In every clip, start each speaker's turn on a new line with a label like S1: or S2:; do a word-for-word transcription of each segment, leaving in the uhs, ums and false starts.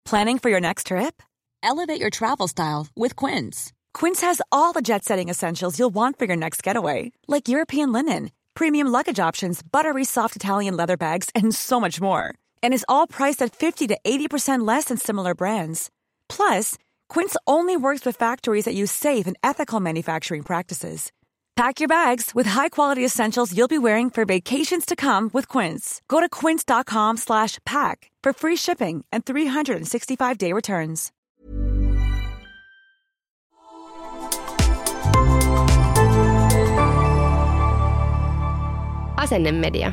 S1: Planning for your next trip?
S2: Elevate your travel style with Quince.
S1: Quince has all the jet-setting essentials you'll want for your next getaway, like European linen, premium luggage options, buttery soft Italian leather bags, and so much more. And is all priced at fifty to eighty percent less than similar brands. Plus, Quince only works with factories that use safe and ethical manufacturing practices. Pack your bags with high-quality essentials you'll be wearing for vacations to come with Quince. Go to quince.com slash pack for free shipping and three sixty-five day returns.
S3: Asennemedia.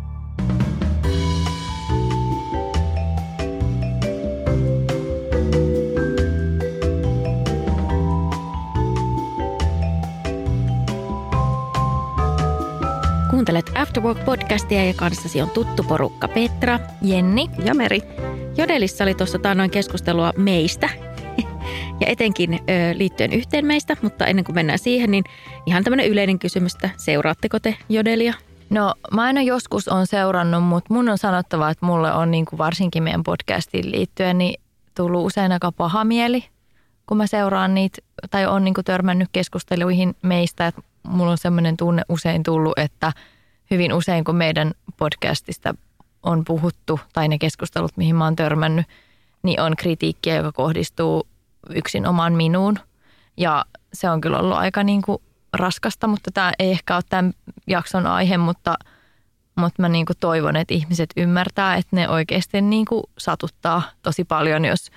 S4: Kuuntelet After Work-podcastia ja kanssasi on tuttu porukka Petra, Jenni
S3: ja Meri.
S4: Jodelissa oli tuossa taannoin keskustelua meistä ja etenkin ö, liittyen yhteen meistä, mutta ennen kuin mennään siihen, niin ihan tämmöinen yleinen kysymys, että seuraatteko te Jodelia?
S5: No mä aina joskus on seurannut, mutta mun on sanottava, että mulle on niin kuin varsinkin meidän podcastiin liittyen niin tullut usein aika paha mieli, kun mä seuraan niitä tai on niin kuin törmännyt keskusteluihin meistä, että mulla on sellainen tunne usein tullut, että hyvin usein kun meidän podcastista on puhuttu tai ne keskustelut, mihin mä oon törmännyt, niin on kritiikkiä, joka kohdistuu yksin omaan minuun. Ja se on kyllä ollut aika niin kuin raskasta, mutta tämä ei ehkä ole tämän jakson aihe, mutta, mutta mä niin kuin toivon, että ihmiset ymmärtää, että ne oikeasti niin kuin satuttaa tosi paljon, jos,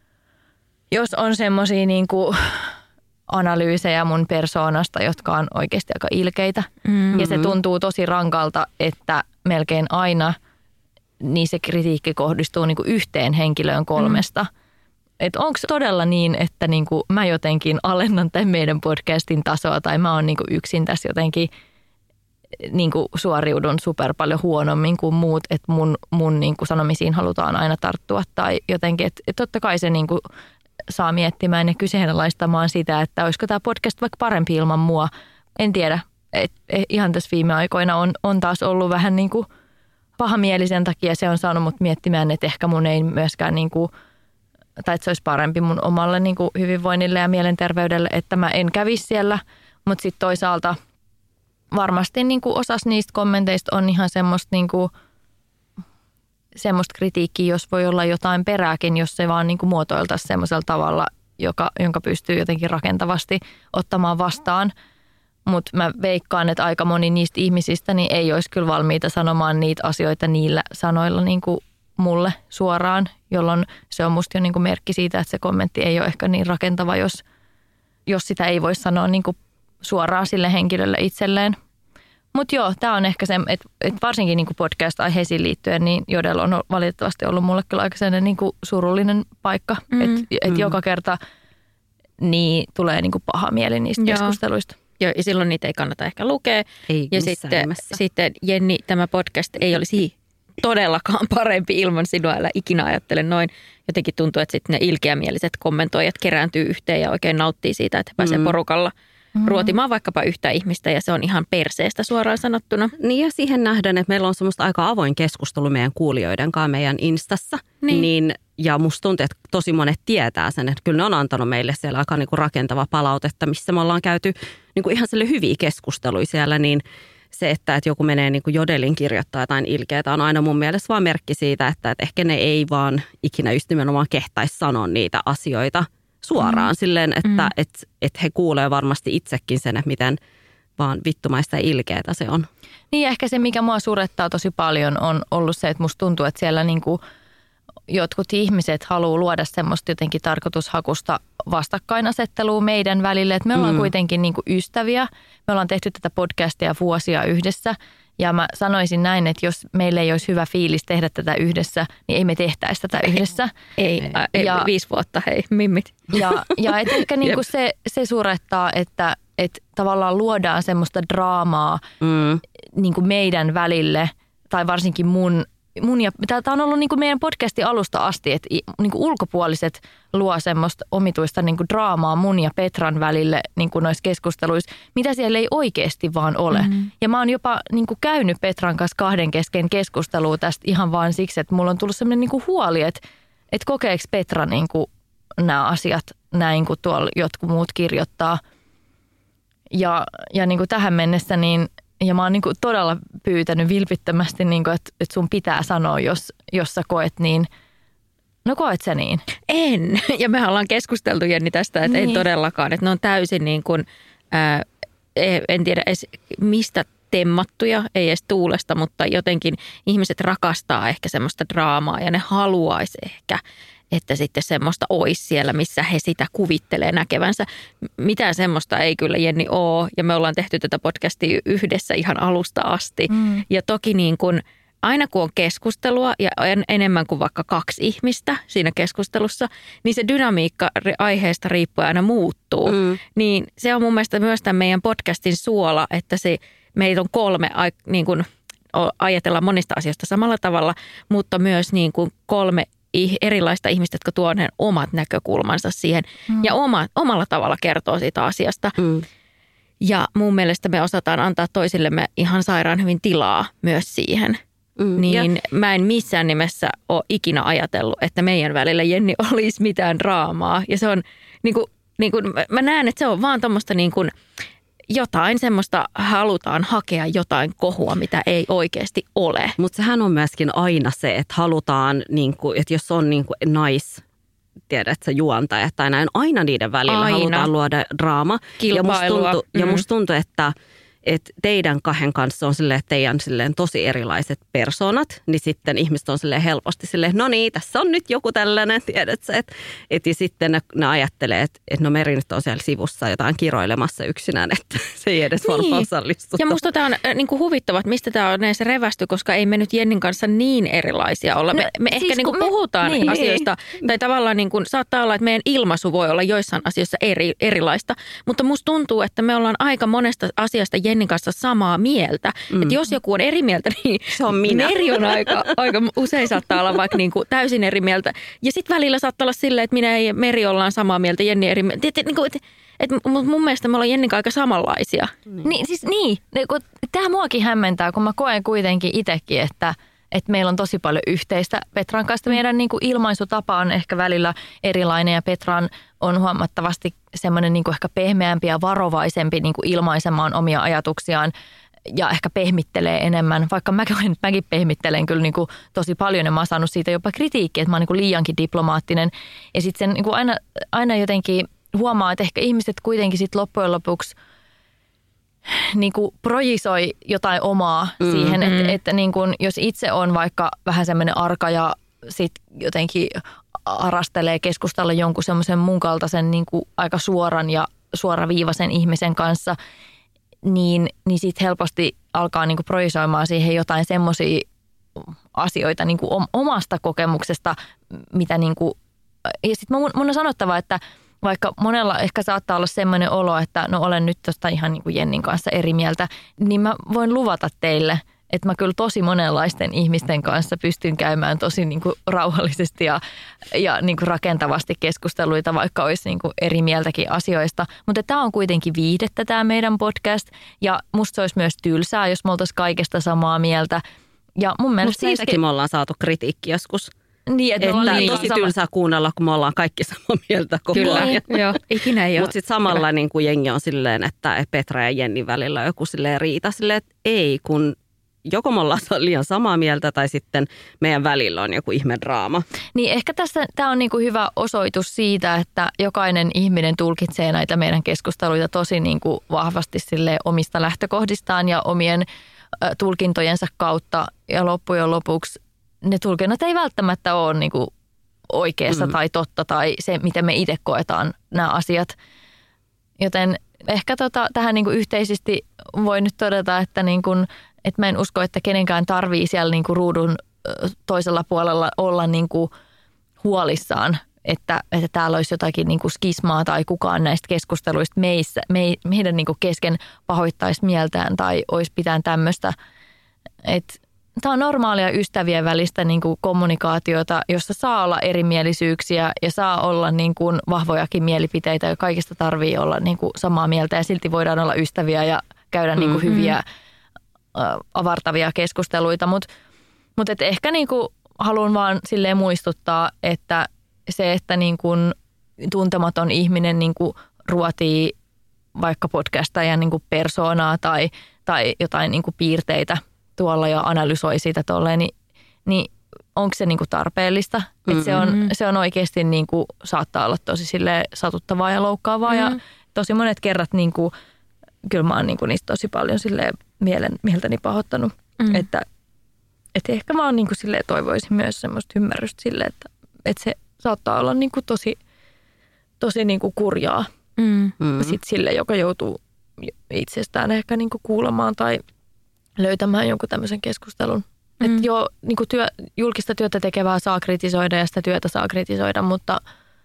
S5: jos on semmoisia niin kuin analyysejä mun persoonasta, jotka on oikeasti aika ilkeitä. Mm-hmm. Ja se tuntuu tosi rankalta, että melkein aina niin se kritiikki kohdistuu niin kuin yhteen henkilöön kolmesta. Mm-hmm. Että onko todella niin, että niin kuin mä jotenkin alennan tämän meidän podcastin tasoa tai mä oon niin kuin yksin tässä jotenkin niin kuin suoriudun super paljon huonommin kuin muut, että mun, mun niin kuin sanomisiin halutaan aina tarttua tai jotenkin, että, että totta kai se niin kuin saa miettimään ja kyseenalaistamaan sitä, että olisiko tämä podcast vaikka parempi ilman mua. En tiedä. Et, et, ihan tässä viime aikoina on, on taas ollut vähän niin kuin pahamielisen takia. Se on saanut mut miettimään, että ehkä mun ei myöskään, niin kuin, tai että se olisi parempi mun omalle niin kuin hyvinvoinnille ja mielenterveydelle, että mä en kävisi siellä. Mutta sitten toisaalta varmasti niin kuin osas niistä kommenteista on ihan semmoista niin kuin semmoista kritiikkiä, jos voi olla jotain perääkin, jos se vaan niin kuin muotoiltaisiin semmoisella tavalla, joka, jonka pystyy jotenkin rakentavasti ottamaan vastaan. Mutta mä veikkaan, että aika moni niistä ihmisistä niin ei olisi kyllä valmiita sanomaan niitä asioita niillä sanoilla niin kuin mulle suoraan, jolloin se on musta jo niin kuin merkki siitä, että se kommentti ei ole ehkä niin rakentava, jos, jos sitä ei voi sanoa niin kuin suoraan sille henkilölle itselleen. Mutta joo, tämä on ehkä se, että et varsinkin niinku podcast-aiheisiin liittyen, niin Jodel on valitettavasti ollut mulle kyllä aika sellainen niinku surullinen paikka. Mm. Että et mm. joka kerta niin tulee niinku paha mieli niistä joo. keskusteluista.
S4: Joo, ja silloin niitä ei kannata ehkä lukea.
S3: Ei
S4: ja sitten, sitten Jenni, tämä podcast ei olisi todellakaan parempi ilman sinua, älä ikinä ajattele noin. Jotenkin tuntuu, että sitten ne ilkeämieliset kommentoijat kerääntyy yhteen ja oikein nauttii siitä, että he pääsee mm. porukalla ruotimaan vaikkapa yhtä ihmistä ja se on ihan perseestä suoraan sanottuna.
S3: Niin ja siihen nähdään, että meillä on semmoista aika avoin keskustelu meidän kuulijoiden kanssa meidän Instassa. Niin. niin ja musta tuntuu, että tosi monet tietää sen, että kyllä ne on antanut meille siellä aika niinku rakentava palautetta, missä me ollaan käyty niinku ihan sille hyviä keskusteluja siellä, niin se, että, että joku menee niinku Jodelin kirjoittaa jotain ilkeää, on aina mun mielestä vaan merkki siitä, että, että ehkä ne ei vaan ikinä just nimenomaan kehtaisi sanoa niitä asioita suoraan mm. silleen, että mm. et, et he kuulee varmasti itsekin sen, että miten vaan vittumaista ja ilkeätä se on.
S5: Niin ehkä se, mikä mua surettaa tosi paljon, on ollut se, että musta tuntuu, että siellä niinku jotkut ihmiset haluaa luoda semmoista jotenkin tarkoitushakusta vastakkainasettelua meidän välille. Että me ollaan mm. kuitenkin niinku ystäviä. Me ollaan tehty tätä podcastia vuosia yhdessä. Ja mä sanoisin näin, että jos meillä ei olisi hyvä fiilis tehdä tätä yhdessä, niin ei me tehtäisi tätä yhdessä.
S4: Ei, ei ja, viisi vuotta, hei, mimmit.
S5: Ja, ja et ehkä niinku se, se surettaa, että et tavallaan luodaan semmoista draamaa mm. niinku meidän välille, tai varsinkin mun, mun ja tämä on ollut niinku meidän podcastin alusta asti, että niinku ulkopuoliset luo semmoista omituista niinku draamaa mun ja Petran välille niinku noissa keskusteluissa, mitä siellä ei oikeasti vaan ole. Mm-hmm. Ja mä oon jopa niinku käynyt Petran kanssa kahden kesken keskustelua tästä ihan vaan siksi, että mulla on tullut semmoinen niinku huoli, että että kokeeko Petra niin kuin nämä asiat näin, kun tuolla jotkut muut kirjoittaa. Ja, ja niin kuin tähän mennessä, niin, ja mä oon niin kuin todella pyytänyt vilpittömästi, niin kuin, että, että sun pitää sanoa, jos, jos sä koet niin. No koet sä niin?
S4: En. Ja me ollaan keskusteltu, Jenni, tästä, että niin. En todellakaan. Että ne on täysin niin kuin, ää, en tiedä edes mistä temmattuja, ei edes tuulesta, mutta jotenkin ihmiset rakastaa ehkä semmoista draamaa ja ne haluaisi ehkä, että sitten semmoista olisi siellä, missä he sitä kuvittelee näkevänsä. Mitään semmoista ei kyllä, Jenni, ole. Ja me ollaan tehty tätä podcastia yhdessä ihan alusta asti. Mm. Ja toki niin kuin aina kun on keskustelua ja en, enemmän kuin vaikka kaksi ihmistä siinä keskustelussa, niin se dynamiikka aiheesta riippuen aina muuttuu. Mm. Niin se on mun mielestä myös tämän meidän podcastin suola, että se, meitä on kolme, niin kuin ajatellaan monista asioista samalla tavalla, mutta myös niin kuin kolme erilaista ihmistä, jotka tuovat ne omat näkökulmansa siihen mm. ja oma, omalla tavalla kertoo siitä asiasta. Mm. Ja mun mielestä me osataan antaa toisillemme ihan sairaan hyvin tilaa myös siihen. Mm, niin ja mä en missään nimessä ole ikinä ajatellut, että meidän välillä, Jenni, olisi mitään draamaa. Ja se on, niin kuin, niin kuin, mä näen, että se on vaan tommoista niin kuin jotain semmoista, halutaan hakea jotain kohua, mitä ei oikeasti ole.
S3: Mutta sehän on myöskin aina se, että halutaan, niin kuin, että jos on niin kuin nais, tiedätkö, juontajat tai näin, aina niiden välillä aina halutaan luoda draama.
S4: Kilpailua.
S3: Ja musta tuntuu,
S4: mm.
S3: ja musta tuntuu että että teidän kahden kanssa on silleen, teidän silleen tosi erilaiset persoonat, niin sitten ihmiset on silleen helposti silleen, no niin, tässä on nyt joku tällainen, tiedätkö, että et, ja sitten ne, ne ajattelee, että et no Meri nyt on siellä sivussa jotain kiroilemassa yksinään, että se ei edes niin varmaan osallistu.
S4: Ja musta tämä on äh, niin kuin huvittava, että mistä tämä on näissä revästy, koska ei me nyt Jennin kanssa niin erilaisia olla. No, me me siis ehkä niin kuin me, puhutaan niin, asioista, niin. Tai tavallaan niin kuin, saattaa olla, että meidän ilmaisu voi olla joissain asioissa eri, erilaista, mutta musta tuntuu, että me ollaan aika monesta asiasta Jennin kanssa samaa mieltä. Mm. Että jos joku on eri mieltä, niin
S3: se on minä.
S4: Meri on aika, aika usein saattaa olla vaikka niin kuin täysin eri mieltä. Ja sitten välillä saattaa olla silleen, että minä ja Meri ollaan samaa mieltä, Jenni eri mieltä. Et, et, et, et, mun mielestä me ollaan Jennin aika samanlaisia.
S5: Mm. Niin, siis niin. Tämä muakin hämmentää, kun mä koen kuitenkin itsekin, että että meillä on tosi paljon yhteistä Petran kanssa. Meidän niin kuin ilmaisutapa on ehkä välillä erilainen ja Petran on huomattavasti semmoinen niin kuin ehkä pehmeämpi ja varovaisempi niin kuin ilmaisemaan omia ajatuksiaan ja ehkä pehmittelee enemmän. Vaikka mäkin, mäkin pehmittelen kyllä niin kuin tosi paljon ja mä oon saanut siitä jopa kritiikkiä, että mä oon niin kuin liiankin diplomaattinen. Ja sitten sen niin kuin aina, aina jotenkin huomaa, että ehkä ihmiset kuitenkin sitten loppujen lopuksi niin kuin projisoi jotain omaa mm, siihen, että, mm. että niin kuin, jos itse on vaikka vähän semmoinen arka ja sitten jotenkin arastelee keskustella jonkun semmoisen mun kaltaisen niin kuin aika suoran ja suoraviivaisen ihmisen kanssa, niin, niin sitten helposti alkaa niin kuin projisoimaan siihen jotain semmoisia asioita niin kuin omasta kokemuksesta, mitä niin kuin, ja sitten mun, mun on sanottava, että vaikka monella ehkä saattaa olla semmoinen olo, että no olen nyt tuosta ihan niin kuin Jennin kanssa eri mieltä, niin mä voin luvata teille, että mä kyllä tosi monenlaisten ihmisten kanssa pystyn käymään tosi niin kuin rauhallisesti ja, ja niin kuin rakentavasti keskusteluita, vaikka olisi niin kuin eri mieltäkin asioista. Mutta tämä on kuitenkin viihdettä tämä meidän podcast ja musta se olisi myös tylsää, jos me oltaisiin kaikesta samaa mieltä. Ja mun mielestä
S3: siitäkin siiski... me ollaan saatu kritiikki joskus.
S5: Niin, että,
S3: että
S5: niin,
S3: tosi tylsää kuunnella, kun me ollaan kaikki samaa mieltä koko
S4: Kyllä,
S3: ajan.
S4: joo, ikinä ei ole.
S3: Mutta sitten samalla niin kuin jengi on silleen, että Petra ja Jennin välillä on joku silleen riita silleen, että ei, kun joko me ollaan liian samaa mieltä tai sitten meidän välillä on joku ihme draama.
S5: Niin ehkä tässä tämä on niinku hyvä osoitus siitä, että jokainen ihminen tulkitsee näitä meidän keskusteluita tosi niinku vahvasti silleen omista lähtökohdistaan ja omien ä, tulkintojensa kautta ja loppujen lopuksi ne tulkinnat ei välttämättä ole niinku oikeassa mm. tai totta tai se, miten me itse koetaan nämä asiat. Joten ehkä tota, tähän niinku yhteisesti voi nyt todeta, että, niinku, että mä en usko, että kenenkään tarvii siellä niinku ruudun toisella puolella olla niinku huolissaan, että, että täällä olisi jotakin niinku skismaa tai kukaan näistä keskusteluista meissä, me, meidän niinku kesken pahoittaisi mieltään tai olisi pitään tämmöistä, että tämä on normaalia ystävien välistä niin kuin kommunikaatiota, jossa saa olla erimielisyyksiä ja saa olla niin kuin vahvojakin mielipiteitä ja kaikista tarvii olla niin kuin samaa mieltä ja silti voidaan olla ystäviä ja käydä niin kuin hyviä äh, avartavia keskusteluita. Mutta mut ehkä niin kuin haluan vaan silleen muistuttaa, että se, että niin kuin tuntematon ihminen niin kuin ruotii vaikka podcastajan niin kuin persoonaa tai, tai jotain niin kuin piirteitä tuolla ja analysoi sitä tolleen, niin, niin onko se niin kuin tarpeellista? Mm-hmm. Että se on, se on oikeasti niin kuin, saattaa olla tosi silleen satuttavaa ja loukkaavaa mm-hmm. ja tosi monet kerrat niin kuin, kyllä mä oon niin kuin niistä tosi paljon silleen mielen, mieltäni pahoittanut, mm-hmm. että, että ehkä mä oon niin kuin silleen toivoisin myös semmoista ymmärrystä silleen, että, että se saattaa olla niin kuin tosi, tosi niin kuin kurjaa mm-hmm. sit sille, joka joutuu itsestään ehkä niin kuin kuulemaan tai löytämään jonkun tämmöisen keskustelun. Mm. Että joo, niin kuin työ, julkista työtä tekevää saa kritisoida ja sitä työtä saa kritisoida, mutta,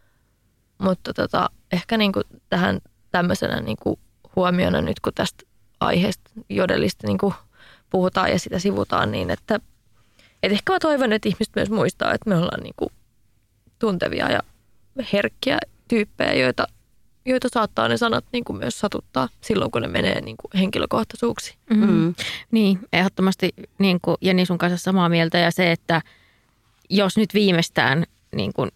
S5: mutta tota, ehkä niin kuin tähän tämmöisenä niin kuin huomiona nyt, kun tästä aiheesta jodellista niin kuin puhutaan ja sitä sivutaan, niin että, että ehkä mä toivon, että ihmiset myös muistaa, että me ollaan niin kuin tuntevia ja herkkiä tyyppejä, joita, joita saattaa ne sanat niin kuin myös satuttaa silloin, kun ne menee niin kuin henkilökohtaisuuksiin.
S4: Mm. Niin, ehdottomasti niin kuin Jenni sun kanssa samaa mieltä ja se, että jos nyt viimeistään niin kuin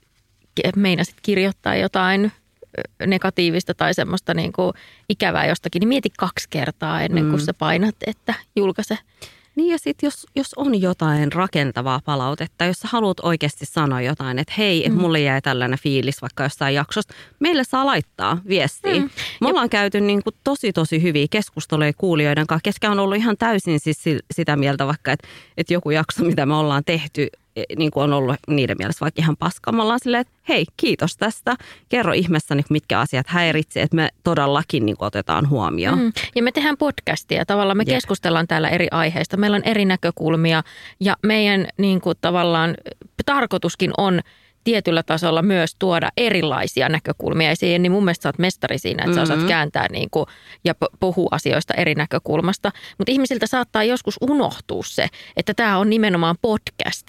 S4: meinasit kirjoittaa jotain negatiivista tai semmoista niin kuin ikävää jostakin, niin mieti kaksi kertaa ennen kuin mm. sä painat, että julkaise.
S3: Niin ja sitten jos, jos on jotain rakentavaa palautetta, jos sä haluat oikeasti sanoa jotain, että hei, että mm. mulle jäi tällainen fiilis vaikka jostain jaksosta, meille saa laittaa viestiä. Mm. Me ollaan käyty niin kuin tosi tosi hyviä keskusteluja kuulijoiden kanssa. Keskä on ollut ihan täysin siis sitä mieltä vaikka, että, että joku jakso, mitä me ollaan tehty, niin kuin on ollut niiden mielessä vaikka ihan paska. Me ollaan silleen, että hei, kiitos tästä. Kerro ihmeessä, niin mitkä asiat häiritsee, että me todellakin niin kuin otetaan huomioon. Mm.
S4: Ja me tehdään podcastia. Tavallaan me Jep. keskustellaan täällä eri aiheista. Meillä on eri näkökulmia ja meidän niin kuin tavallaan tarkoituskin on tietyllä tasolla myös tuoda erilaisia näkökulmia esiin, niin mun mielestä sä oot mestari siinä, että mm-hmm. sä osaat kääntää niin kuin, ja puhua asioista eri näkökulmasta. Mutta ihmisiltä saattaa joskus unohtua se, että tämä on nimenomaan podcast.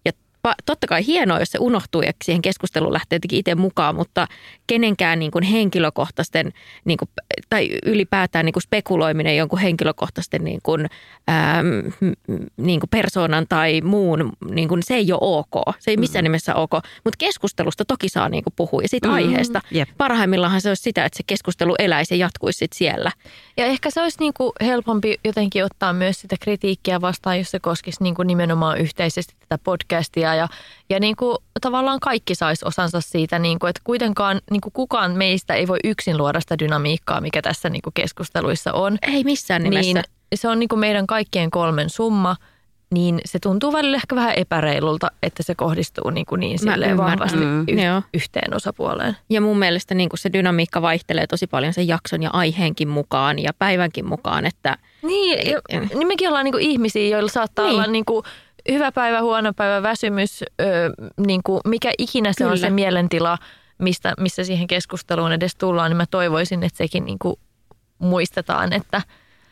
S4: Totta kai hienoa, jos se unohtuu ja siihen keskusteluun lähtee jotenkin itse mukaan, mutta kenenkään niin kuin henkilökohtaisten niin kuin, tai ylipäätään niin kuin spekuloiminen jonkun henkilökohtaisten niin kuin, äm, niin kuin persoonan tai muun, niin kuin, se ei ole ok. Se ei missään nimessä ok, mutta keskustelusta toki saa niin kuin puhua ja siitä mm, aiheesta. Jep. Parhaimmillaan se olisi sitä, että se keskustelu eläisi ja jatkuisi sit siellä.
S5: Ja ehkä se olisi niin kuin helpompi jotenkin ottaa myös sitä kritiikkiä vastaan, jos se koskisi niin kuin nimenomaan yhteisesti tätä podcastia. Ja, ja niin kuin tavallaan kaikki saisi osansa siitä, niin kuin, että kuitenkaan niin kuin kukaan meistä ei voi yksin luoda sitä dynamiikkaa, mikä tässä niin kuin keskusteluissa on.
S4: Ei missään nimessä.
S5: Niin se on niin kuin meidän kaikkien kolmen summa, niin se tuntuu välillä ehkä vähän epäreilulta, että se kohdistuu niin, kuin niin silleen vahvasti mm, y- yhteen osapuoleen.
S4: Ja mun mielestä niin kuin se dynamiikka vaihtelee tosi paljon sen jakson ja aiheenkin mukaan ja päivänkin mukaan. Että
S5: niin, ja, niin mekin ollaan niin kuin ihmisiä, joilla saattaa niin. olla niin kuin hyvä päivä, huono päivä, väsymys, ö, niin kuin mikä ikinä se Kyllä. on se mielentila, mistä, missä siihen keskusteluun edes tullaan, niin mä toivoisin, että sekin niin kuin muistetaan, että,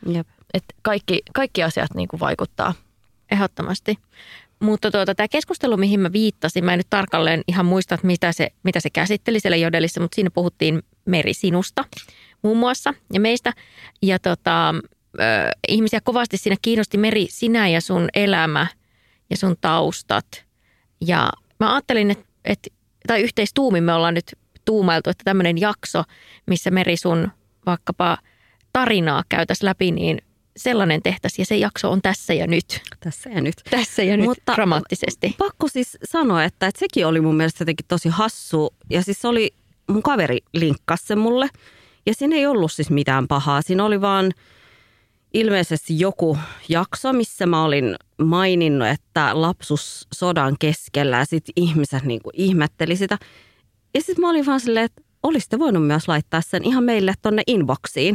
S5: että kaikki, kaikki asiat niin kuin vaikuttaa.
S4: Ehdottomasti. Mutta tuota, tämä keskustelu, mihin mä viittasin, mä en nyt tarkalleen ihan muista, että mitä se, mitä se käsitteli siellä Jodelissa, mutta siinä puhuttiin Meri sinusta muun muassa ja meistä. Ja tota, äh, ihmisiä kovasti siinä kiinnosti Meri sinä ja sun elämä ja sun taustat. Ja mä ajattelin, että, että tai yhteistuumin me ollaan nyt tuumailtu, että tämmöinen jakso, missä Meri sun vaikkapa tarinaa käytäisiin läpi, niin sellainen tehtäisiin ja se jakso on tässä ja nyt.
S3: Tässä ja nyt.
S4: Tässä ja nyt, mutta dramaattisesti.
S3: Pakko siis sanoa, että, että sekin oli mun mielestä jotenkin tosi hassu. Ja siis oli, mun kaveri linkkasi sen mulle. Ja siinä ei ollut siis mitään pahaa. Siinä oli vaan ilmeisesti joku jakso, missä mä olin maininnut, että lapsus sodan keskellä ja sitten ihmiset niin kuin ihmetteli sitä. Ja sitten mä olin vaan silleen, että olisitte voinut myös laittaa sen ihan meille tonne inboxiin.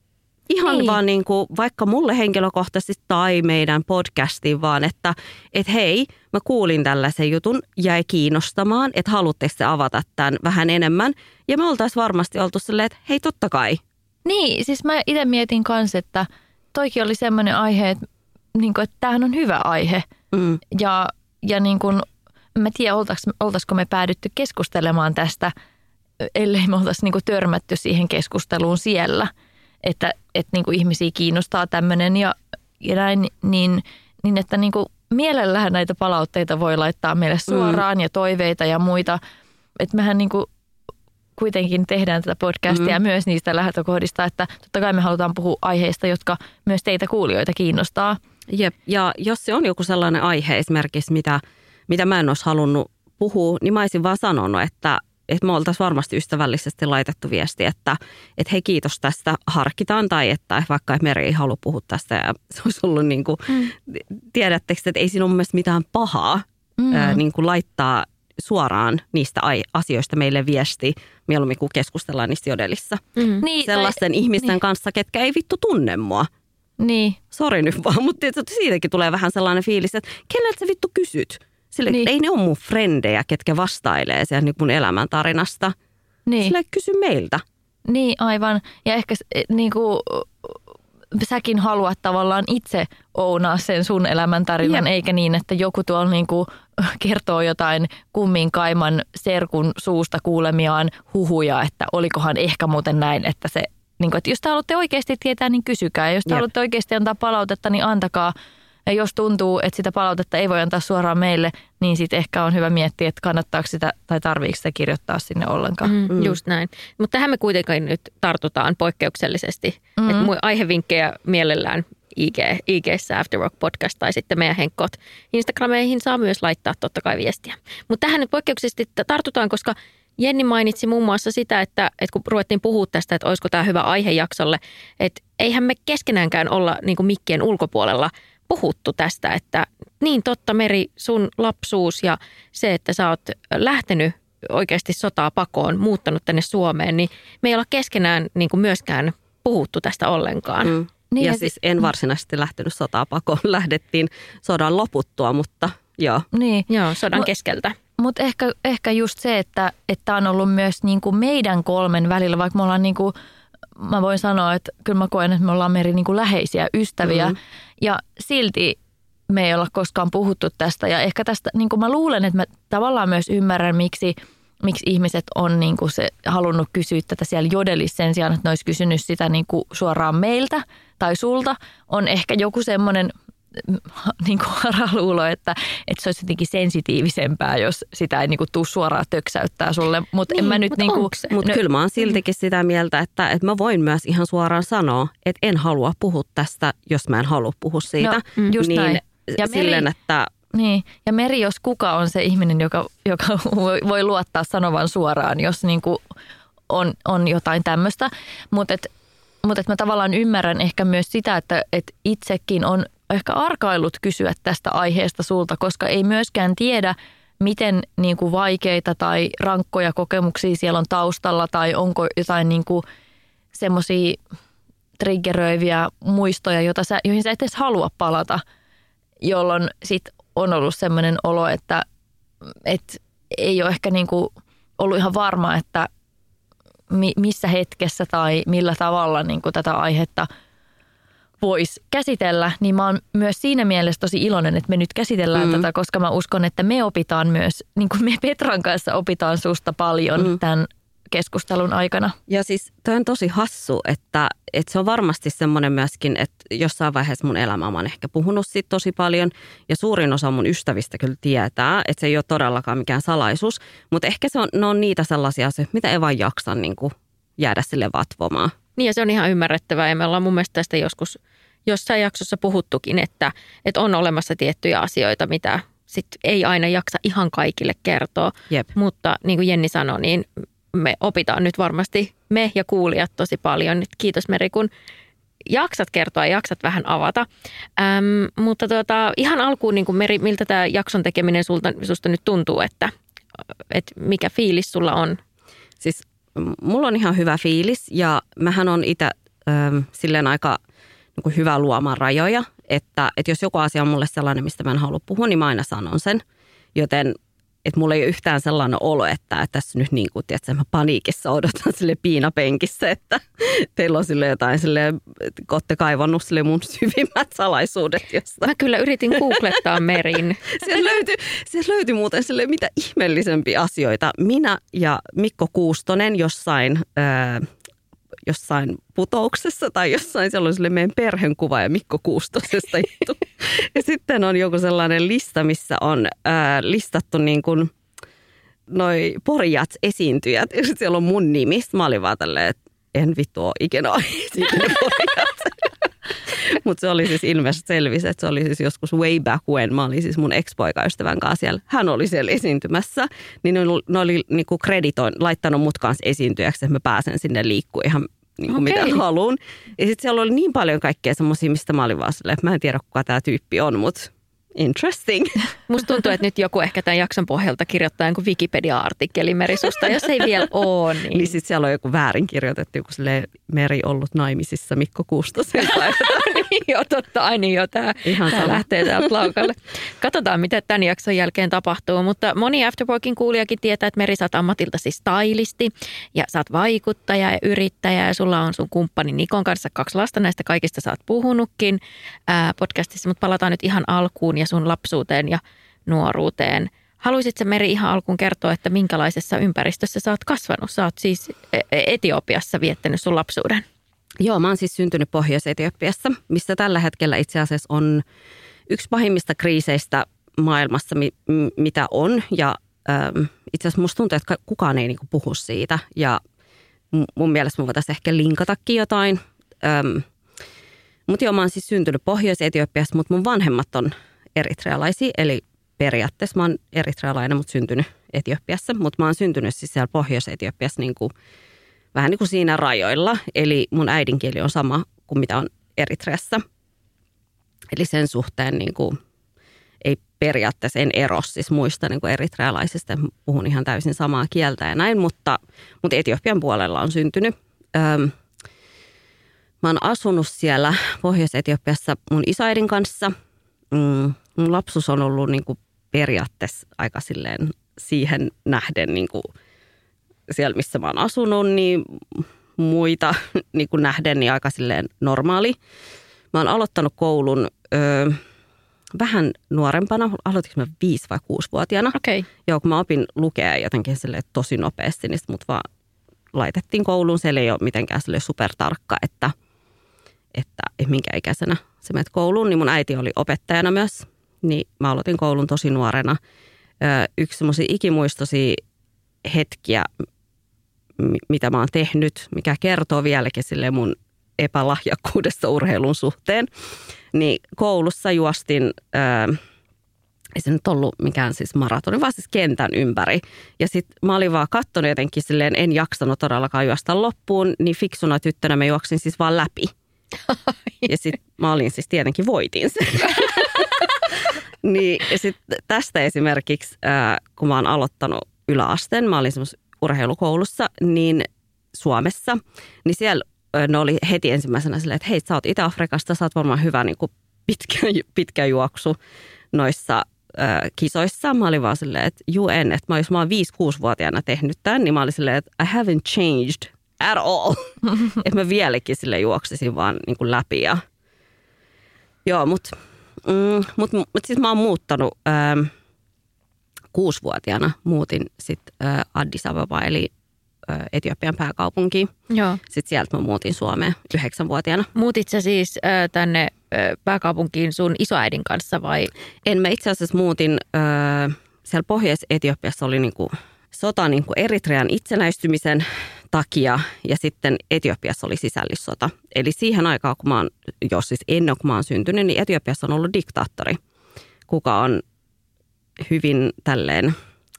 S3: Ihan niin. vaan niin kuin, vaikka mulle henkilökohtaisesti tai meidän podcastiin vaan, että et hei, mä kuulin tällaisen jutun, jäi kiinnostamaan, että haluatteko te avata tämän vähän enemmän. Ja me oltaisiin varmasti oltu silleen, että hei totta kai.
S5: Niin, siis mä itse mietin kanssa, että toikin oli semmoinen aihe, että, niin kuin, että tämähän on hyvä aihe. Mm. Ja, ja niin kuin, mä tiedän, oltaisiko me päädytty keskustelemaan tästä, ellei me oltaisi niin kuin törmätty siihen keskusteluun siellä. Että, että niin kuin ihmisiä kiinnostaa tämmöinen ja, ja näin, niin, niin että niin kuin mielellään näitä palautteita voi laittaa meille suoraan mm. ja toiveita ja muita. Että mehän niinku kuitenkin tehdään tätä podcastia mm. myös niistä lähtökohdista, että totta kai me halutaan puhua aiheista, jotka myös teitä kuulijoita kiinnostaa.
S3: Jep, ja jos se on joku sellainen aihe esimerkiksi, mitä, mitä mä en olisi halunnut puhua, niin mä olisin vaan sanonut, että, että me oltaisiin varmasti ystävällisesti laitettu viesti, että, että hei kiitos tästä, harkitaan, tai että vaikka Meri ei halua puhua tästä, ja se olisi ollut niin kuin, mm. tiedättekö, että ei siinä ole mielestäni mitään pahaa mm. ää, niin kuin laittaa suoraan niistä asioista meille viesti, mieluummin kuin keskustellaan niistä jodelissa. Mm. Niin, sellaisten tai, ihmisten niin. kanssa, ketkä ei vittu tunne mua.
S5: Niin.
S3: Sori nyt vaan, mutta siitäkin tulee vähän sellainen fiilis, että keneltä sä vittu kysyt? Sille, niin. Ei ne ole mun frendejä, ketkä vastailee siellä niin mun elämäntarinasta. Niin. Sille kysy meiltä.
S5: Niin, aivan. Ja ehkä niin kuin, säkin haluat tavallaan itse ounaa sen sun elämäntarinan, Jep. eikä niin, että joku tuolla niin kuin kertoo jotain kummin kaiman serkun suusta kuulemiaan huhuja, että olikohan ehkä muuten näin, että se, niin kuin, että jos te haluatte oikeasti tietää, niin kysykää. Ja jos te Jep. haluatte oikeasti antaa palautetta, niin antakaa. Ja jos tuntuu, että sitä palautetta ei voi antaa suoraan meille, niin sitten ehkä on hyvä miettiä, että kannattaako sitä tai tarviiko sitä kirjoittaa sinne ollenkaan.
S4: Mm, mm. Just näin. Mutta tähän me kuitenkin nyt tartutaan poikkeuksellisesti. Mm. Että aihevinkkejä mielellään I G, I G:ssä After Work Podcast tai sitten meidän henkkot Instagrameihin saa myös laittaa totta kai viestiä. Mutta tähän nyt poikkeuksellisesti tartutaan, koska Jenni mainitsi muun muassa sitä, että, että kun ruvettiin puhua tästä, että olisiko tämä hyvä aihejaksolle, että eihän me keskenäänkään olla niin kuin mikkien ulkopuolella puhuttu tästä, että niin totta Meri, sun lapsuus ja se, että sä oot lähtenyt oikeasti sotaa pakoon, muuttanut tänne Suomeen, niin me ei olla keskenään niin kuin myöskään puhuttu tästä ollenkaan. Mm.
S3: Niin ja, ja siis en varsinaisesti lähtenyt sotaa pakoon, lähdettiin sodan loputtua, mutta joo.
S4: Niin. Joo, sodan M- keskeltä.
S5: Mutta ehkä, ehkä just se, että että on ollut myös niin kuin meidän kolmen välillä, vaikka me ollaan niin kuin, mä voin sanoa, että kyllä mä koen, että me ollaan Meri niin kuin läheisiä ystäviä. Mm. Ja silti me ei olla koskaan puhuttu tästä. Ja ehkä tästä, niin kuin mä luulen, että mä tavallaan myös ymmärrän, miksi, miksi ihmiset on niin kuin se, halunnut kysyä tätä siellä jodelissa sen sijaan, että ne olisi kysynyt sitä niin kuin suoraan meiltä tai sulta. On ehkä joku semmoinen niin kuin haraluulo, että, että se olisi jotenkin sensitiivisempää, jos sitä ei niin kuin tuu suoraan töksäyttää sulle. Mut
S3: niin,
S5: en mä nyt
S3: mutta
S5: niin kuin,
S3: mut no, kyllä mä oon siltikin sitä mieltä, että, että mä voin myös ihan suoraan sanoa, että en halua puhua tästä, jos mä en halua puhua siitä.
S5: No, just niin näin.
S3: Ja silleen, Meri, että
S5: niin. Ja Meri, jos kuka on se ihminen, joka, joka voi luottaa sanovan suoraan, jos niin kuin on, on jotain tämmöistä. Mutta et, mut et mä tavallaan ymmärrän ehkä myös sitä, että et itsekin on ehkä arkailut kysyä tästä aiheesta sulta, koska ei myöskään tiedä, miten niin kuin vaikeita tai rankkoja kokemuksia siellä on taustalla tai onko jotain niin kuin semmoisia triggeröiviä muistoja, joita sä, joihin sä et edes halua palata, jolloin sit on ollut semmoinen olo, että et ei ole ehkä niin kuin ollut ihan varma, että mi, missä hetkessä tai millä tavalla niin kuin tätä aihetta voisi käsitellä, niin mä oon myös siinä mielessä tosi iloinen, että me nyt käsitellään mm. tätä, koska mä uskon, että me opitaan myös, niin kuin me Petran kanssa opitaan susta paljon mm. tämän keskustelun aikana.
S3: Ja siis toi on tosi hassu, että, että se on varmasti semmoinen myöskin, että jossain vaiheessa mun elämä mä oon ehkä puhunut siitä tosi paljon ja suurin osa mun ystävistä kyllä tietää, että se ei ole todellakaan mikään salaisuus, mutta ehkä se on, ne on niitä sellaisia asioita, mitä ei vaan jaksa niin kuin jäädä sille vatvomaan.
S4: Niin ja se on ihan ymmärrettävää ja me ollaan mun mielestä tästä joskus jossain jaksossa puhuttukin, että, että on olemassa tiettyjä asioita, mitä sit ei aina jaksa ihan kaikille kertoa.
S3: Jep. Mutta
S4: niin kuin Jenni sanoi, niin me opitaan nyt varmasti me ja kuulijat tosi paljon. Kiitos Meri, kun jaksat kertoa ja jaksat vähän avata. Ähm, mutta tuota, ihan alkuun niin kuin Meri, miltä tämä jakson tekeminen sulta, susta nyt tuntuu, että, että mikä fiilis sulla on?
S3: Siis mulla on ihan hyvä fiilis ja mähän on itse ähm, silleen aika niin kuin hyvä luomaan rajoja, että, että jos joku asia on mulle sellainen, mistä mä en halua puhua, niin mä aina sanon sen. Joten että mulla ei ole yhtään sellainen olo, että, että tässä nyt niin kuin, tiedätkö, mä paniikissa odotan sille piinapenkissä, että teillä on sille jotain sille, kun olette kaivannut sille mun syvimmät salaisuudet jostain.
S4: Mä kyllä yritin googlettaa Merin.
S3: Sieltä löytyi, sieltä löytyi muuten sille mitä ihmeellisempiä asioita. Minä ja Mikko Kuustonen jossain, äh, jossain putouksessa tai jossain, siellä oli sille meidän perheenkuva ja Mikko Kuustosesta juttu. Ja sitten on joku sellainen lista, missä on ää, listattu niin kuin noi Porijats esiintyjät. Ja sitten siellä on mun nimi. Mä olin vaan tälleen, että en vittu ole ikinä esiintynyt Porijats. Mutta se oli siis ilmeisesti selvisi, että se oli siis joskus way back when. Mä olin siis mun ex-poikaystävän kanssa siellä. Hän oli siellä esiintymässä. Niin ne oli, ne oli niinku kreditoin, laittanut mut kanssa esiintyjäksi, että mä pääsen sinne liikkuu ihan niin kuin okay. mitä haluun. Ja sitten siellä oli niin paljon kaikkea semmoisia, mistä mä olin vaan silleen, että mä en tiedä kuka tämä tyyppi on, mutta interesting.
S4: Musta tuntuu, että nyt joku ehkä tämän jakson pohjalta kirjoittaa jonkun Wikipedia-artikkeli Meri susta, jos ei vielä ole. Niin,
S3: niin sitten siellä on joku väärin kirjoitettu, joku silleen Meri ollut naimisissa Mikko Kuustosen.
S4: Niin joo, totta, aina jo tämä, tämä lähtee täältä laukalle. Katsotaan, mitä tämän jakson jälkeen tapahtuu, mutta moni Afterworkin kuulijakin tietää, että Meri, sä oot ammatiltasi stylisti ja sä oot vaikuttaja ja yrittäjä ja sulla on sun kumppani Nikon kanssa kaksi lasta, näistä kaikista sä oot puhunutkin ää, podcastissa, mutta palataan nyt ihan alkuun ja sun lapsuuteen ja nuoruuteen. Haluaisitko Meri ihan alkuun kertoa, että minkälaisessa ympäristössä sä oot kasvanut? Sä oot siis Etiopiassa viettänyt sun lapsuuden.
S3: Joo, mä oon siis syntynyt Pohjois-Etiopiassa, missä tällä hetkellä itse asiassa on yksi pahimmista kriiseistä maailmassa, mi- mitä on. Ja ähm, itse asiassa musta tuntuu, että kukaan ei niinku puhu siitä. Ja mun mielestä mun voitaisiin ehkä linkatakin jotain. Ähm, mutta joo, mä oon siis syntynyt Pohjois-Etiopiassa, mutta mun vanhemmat on eritrealaisia. Eli periaatteessa mä oon eritrealainen, mutta syntynyt Etiopiassa. Mutta mä oon syntynyt siis siellä Pohjois-Etiopiassa niinku vähän niin kuin siinä rajoilla, eli mun äidinkieli on sama kuin mitä on Eritreassa. Eli sen suhteen niin kuin ei periaatteessa en ero siis muista niin kuin eritrealaisista. Puhun ihan täysin samaa kieltä ja näin, mutta, mutta Etiopian puolella on syntynyt. Öm, mä oon asunut siellä Pohjois-Etiopiassa mun isoäidin kanssa. Mm, mun lapsuus on ollut niin kuin periaatteessa aika silleen siihen nähden niin kuin siellä, missä mä oon asunut, niin muita niin kuin nähden, niin aika silleen normaali. Mä oon aloittanut koulun ö, vähän nuorempana, aloitinko mä viisi- vai kuusivuotiaana.
S4: Okay.
S3: Joo, kun mä opin lukea jotenkin silleen tosi nopeasti, niin mut vaan laitettiin kouluun. Siellä ei ole mitenkään silleen supertarkka, että, että minkä ikäisenä sä menet kouluun. Niin mun äiti oli opettajana myös, niin mä aloitin koulun tosi nuorena. Ö, yksi semmoisia ikimuistoisia hetkiä, mitä mä oon tehnyt, mikä kertoo vieläkin sille mun epälahjakkuudesta urheilun suhteen. Niin koulussa juostin, ää, ei se nyt ollut mikään siis maratoni, vaan siis kentän ympäri. Ja sitten mä olin vaan kattonut jotenkin silleen, en jaksanut todellakaan juosta loppuun, niin fiksuna tyttönä mä juoksin siis vaan läpi. Ja sitten mä olin siis tietenkin voitin sen. Niin, ja sitten tästä esimerkiksi, ää, kun mä oon aloittanut yläasteen, mä olin semmoisessa urheilukoulussa, niin Suomessa, niin siellä ne oli heti ensimmäisenä silleen, että hei, sä oot Itä-Afrikasta, sä oot varmaan hyvä niin kuin pitkä, pitkä juoksu noissa ö, kisoissa. Mä olin vaan silleen, että juu en, että mä, jos mä oon viisi-kuusivuotiaana tehnyt tämän, niin mä olin silleen, että I haven't changed at all. Että mä vieläkin silleen juoksisin vaan niin kuin läpi. Ja... Joo, mutta mm, mut, mut siis mä oon muuttanut... Ö, Kuusivuotiaana muutin sitten Addis Ababa, eli ö, Etiopian pääkaupunkiin.
S4: Joo.
S3: Sitten sieltä mä muutin Suomeen yhdeksänvuotiaana.
S4: Muutit sä siis ö, tänne ö, pääkaupunkiin sun isoäidin kanssa vai?
S3: En, mä itse asiassa muutin, ö, siellä Pohjois-Etiopiassa oli niinku sota niinku Eritrean itsenäistymisen takia ja sitten Etiopiassa oli sisällissota. Eli siihen aikaan, kun mä oon, jos siis ennen kuin mä oon syntynyt, niin Etiopiassa on ollut diktaattori, kuka on hyvin tälleen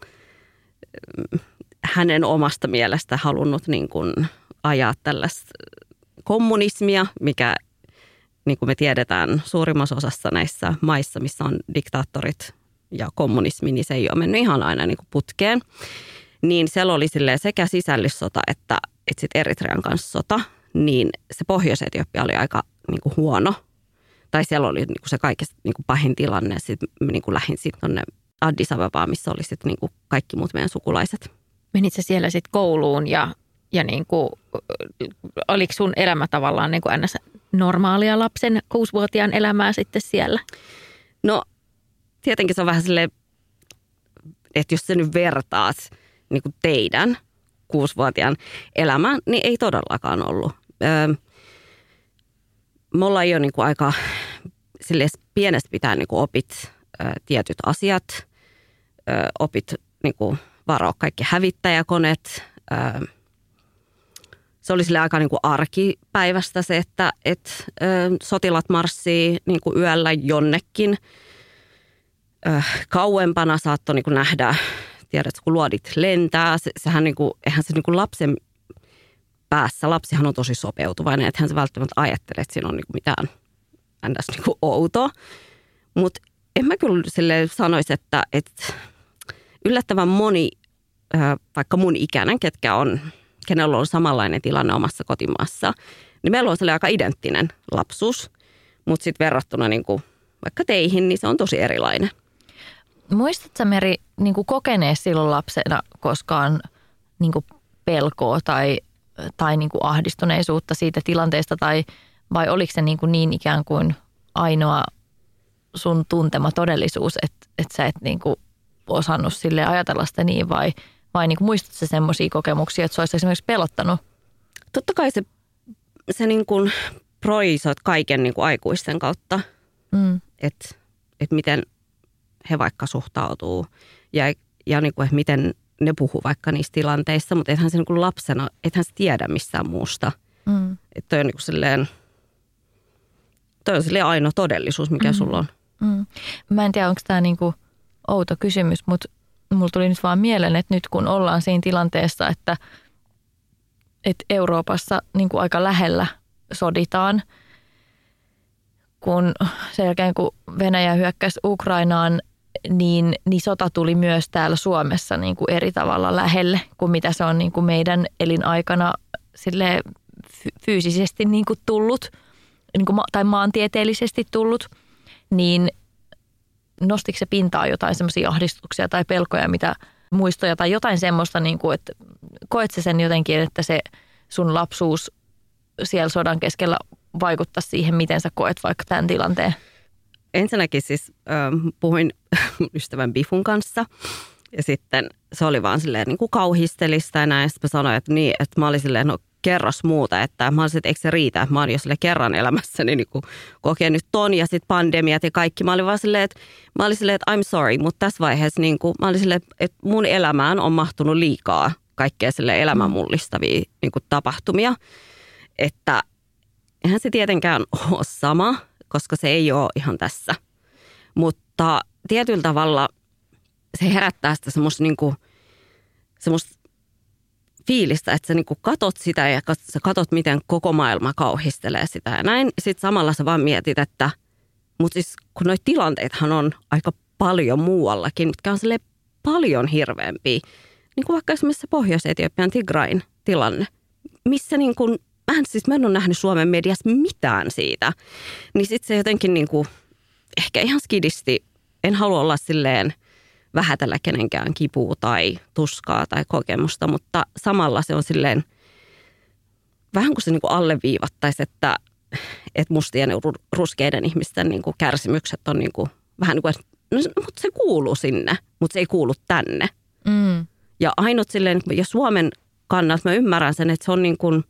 S3: hänen omasta mielestä halunnut niin kuin ajaa tällaista kommunismia, mikä niin kuin me tiedetään suurimmassa osassa näissä maissa, missä on diktaattorit ja kommunismi, niin se ei ole mennyt ihan aina niin kuin putkeen. Niin siellä oli sekä sisällissota että, että sit Eritrean kanssa sota, niin se Pohjois-Etiopia oli aika niin kuin huono. Tai siellä oli niin kuin se kaikista niin kuin pahin tilanne. Sitten mä niin kuin lähdin sitten tuonne Addis Ababaan, missä oli sitten niin kuin kaikki muut meidän sukulaiset.
S4: Menit sä siellä sitten kouluun ja, ja niin kuin, oliko sun elämä tavallaan niin kuin ns. Normaalia lapsen kuusivuotiaan elämää sitten siellä?
S3: No tietenkin se on vähän silleen, että jos sä nyt vertaat niin kuin teidän kuusivuotiaan elämään, niin ei todellakaan ollut ö, me ollaan jo niin kuin aika silleen pienestä pitää niin kuin opit ö, tietyt asiat, ö, opit niin kuin varoa kaikki hävittäjäkoneet. Ö, se oli sille aika niin kuin arkipäivästä se, että et, ö, sotilat marssii niin kuin yöllä jonnekin. Ö, kauempana saattoi niin kuin nähdä, tiedätkö, kun luodit lentää, se, sehän niin kuin, eihän se niin kuin lapsen päässä, lapsihan on tosi sopeutuvainen, että hän se välttämättä ajattele, että siinä on niin kuin mitään ns. Niin kuin outoa. Mutta en mä kyllä sille sanoisi, että, että yllättävän moni, ö, vaikka mun ikäinen, ketkä on, kenellä on samanlainen tilanne omassa kotimaassa, niin meillä on sille aika identtinen lapsuus, mutta sitten verrattuna niin kuin vaikka teihin, niin se on tosi erilainen.
S5: Muistatko Meri niin kuin kokeneesi silloin lapsena koskaan niin kuin pelkoa tai, tai niin kuin ahdistuneisuutta siitä tilanteesta tai vai oliko se niin, kuin niin ikään kuin ainoa sun tuntema todellisuus, että, että sä et niin kuin osannut sille ajatella sitä niin vai, vai niin kuin muistatko sä semmoisia kokemuksia, että se olisi esimerkiksi pelottanut?
S3: Totta kai se, se niin kuin projisoit kaiken niin kuin aikuisten kautta, mm. että, että miten he vaikka suhtautuu ja, ja niin kuin, että miten ne puhuu vaikka niissä tilanteissa, mutta ethän se niin kuin lapsena, ethän se tiedä missään muusta. Mm. Että toi on niin kuin silleen, toi on silleen ainoa todellisuus, mikä mm. sulla on.
S5: Mm. Mä en tiedä, onko tämä niin kuin outo kysymys, mutta mulla tuli nyt vaan mieleen, että nyt kun ollaan siinä tilanteessa, että, että Euroopassa niin kuin aika lähellä soditaan, kun sen jälkeen kun Venäjä hyökkäsi Ukrainaan, niin, niin sota tuli myös täällä Suomessa niin kuin eri tavalla lähelle kuin mitä se on niin kuin meidän elinaikana sille fyysisesti niin kuin tullut niin kuin ma- tai maantieteellisesti tullut. Niin nostiko se pintaa jotain semmoisia ahdistuksia tai pelkoja, mitä muistoja tai jotain semmoista, niin kuin, että koet sä sen jotenkin, että se sun lapsuus siellä sodan keskellä vaikuttaa siihen, miten sä koet vaikka tämän tilanteen?
S3: Ensinnäkin siis äh, puhuin ystävän Bifun kanssa ja sitten se oli vaan silleen niin kuin kauhistelista ja näin. Sitten mä sanoin, että niin, että mä olin silleen, no kerros muuta, että mä olisin, että eikö se riitä, että mä oon jo silleen kerran elämässäni niin kuin kokenut ton ja sitten pandemiat ja kaikki. Mä olin vaan silleen, että, mä olin silleen, että I'm sorry, mutta tässä vaiheessa niin kuin, mä olin silleen, että mun elämään on mahtunut liikaa kaikkea silleen elämänmullistavia niin kuin tapahtumia, että eihän se tietenkään ole sama, koska se ei ole ihan tässä. Mutta tietyllä tavalla se herättää sitä semmoista, niinku, semmoista fiilistä, että sä niinku katot sitä ja sä katot, miten koko maailma kauhistelee sitä. Ja näin sitten samalla sä vaan mietit, että mutta siis kun noita tilanteethan on aika paljon muuallakin, mitkä on silleen paljon hirveämpiä. Niin kuin vaikka esimerkiksi Pohjois-Etiopian Tigrain tilanne, missä niin kuin Mä en, siis mä en ole nähnyt Suomen mediassa mitään siitä. Niin sitten se jotenkin niin kuin, ehkä ihan skidisti, en halua olla silleen vähätellä kenenkään kipua tai tuskaa tai kokemusta, mutta samalla se on silleen, vähän kuin se niin kuin alleviivattaisi, että, että mustien ja ruskeiden ihmisten niin kuin kärsimykset on niin kuin, vähän niin kuin, no, mutta se kuuluu sinne, mutta se ei kuulu tänne. Mm. Ja ainut silleen, ja Suomen kannalta mä ymmärrän sen, että se on niin kuin,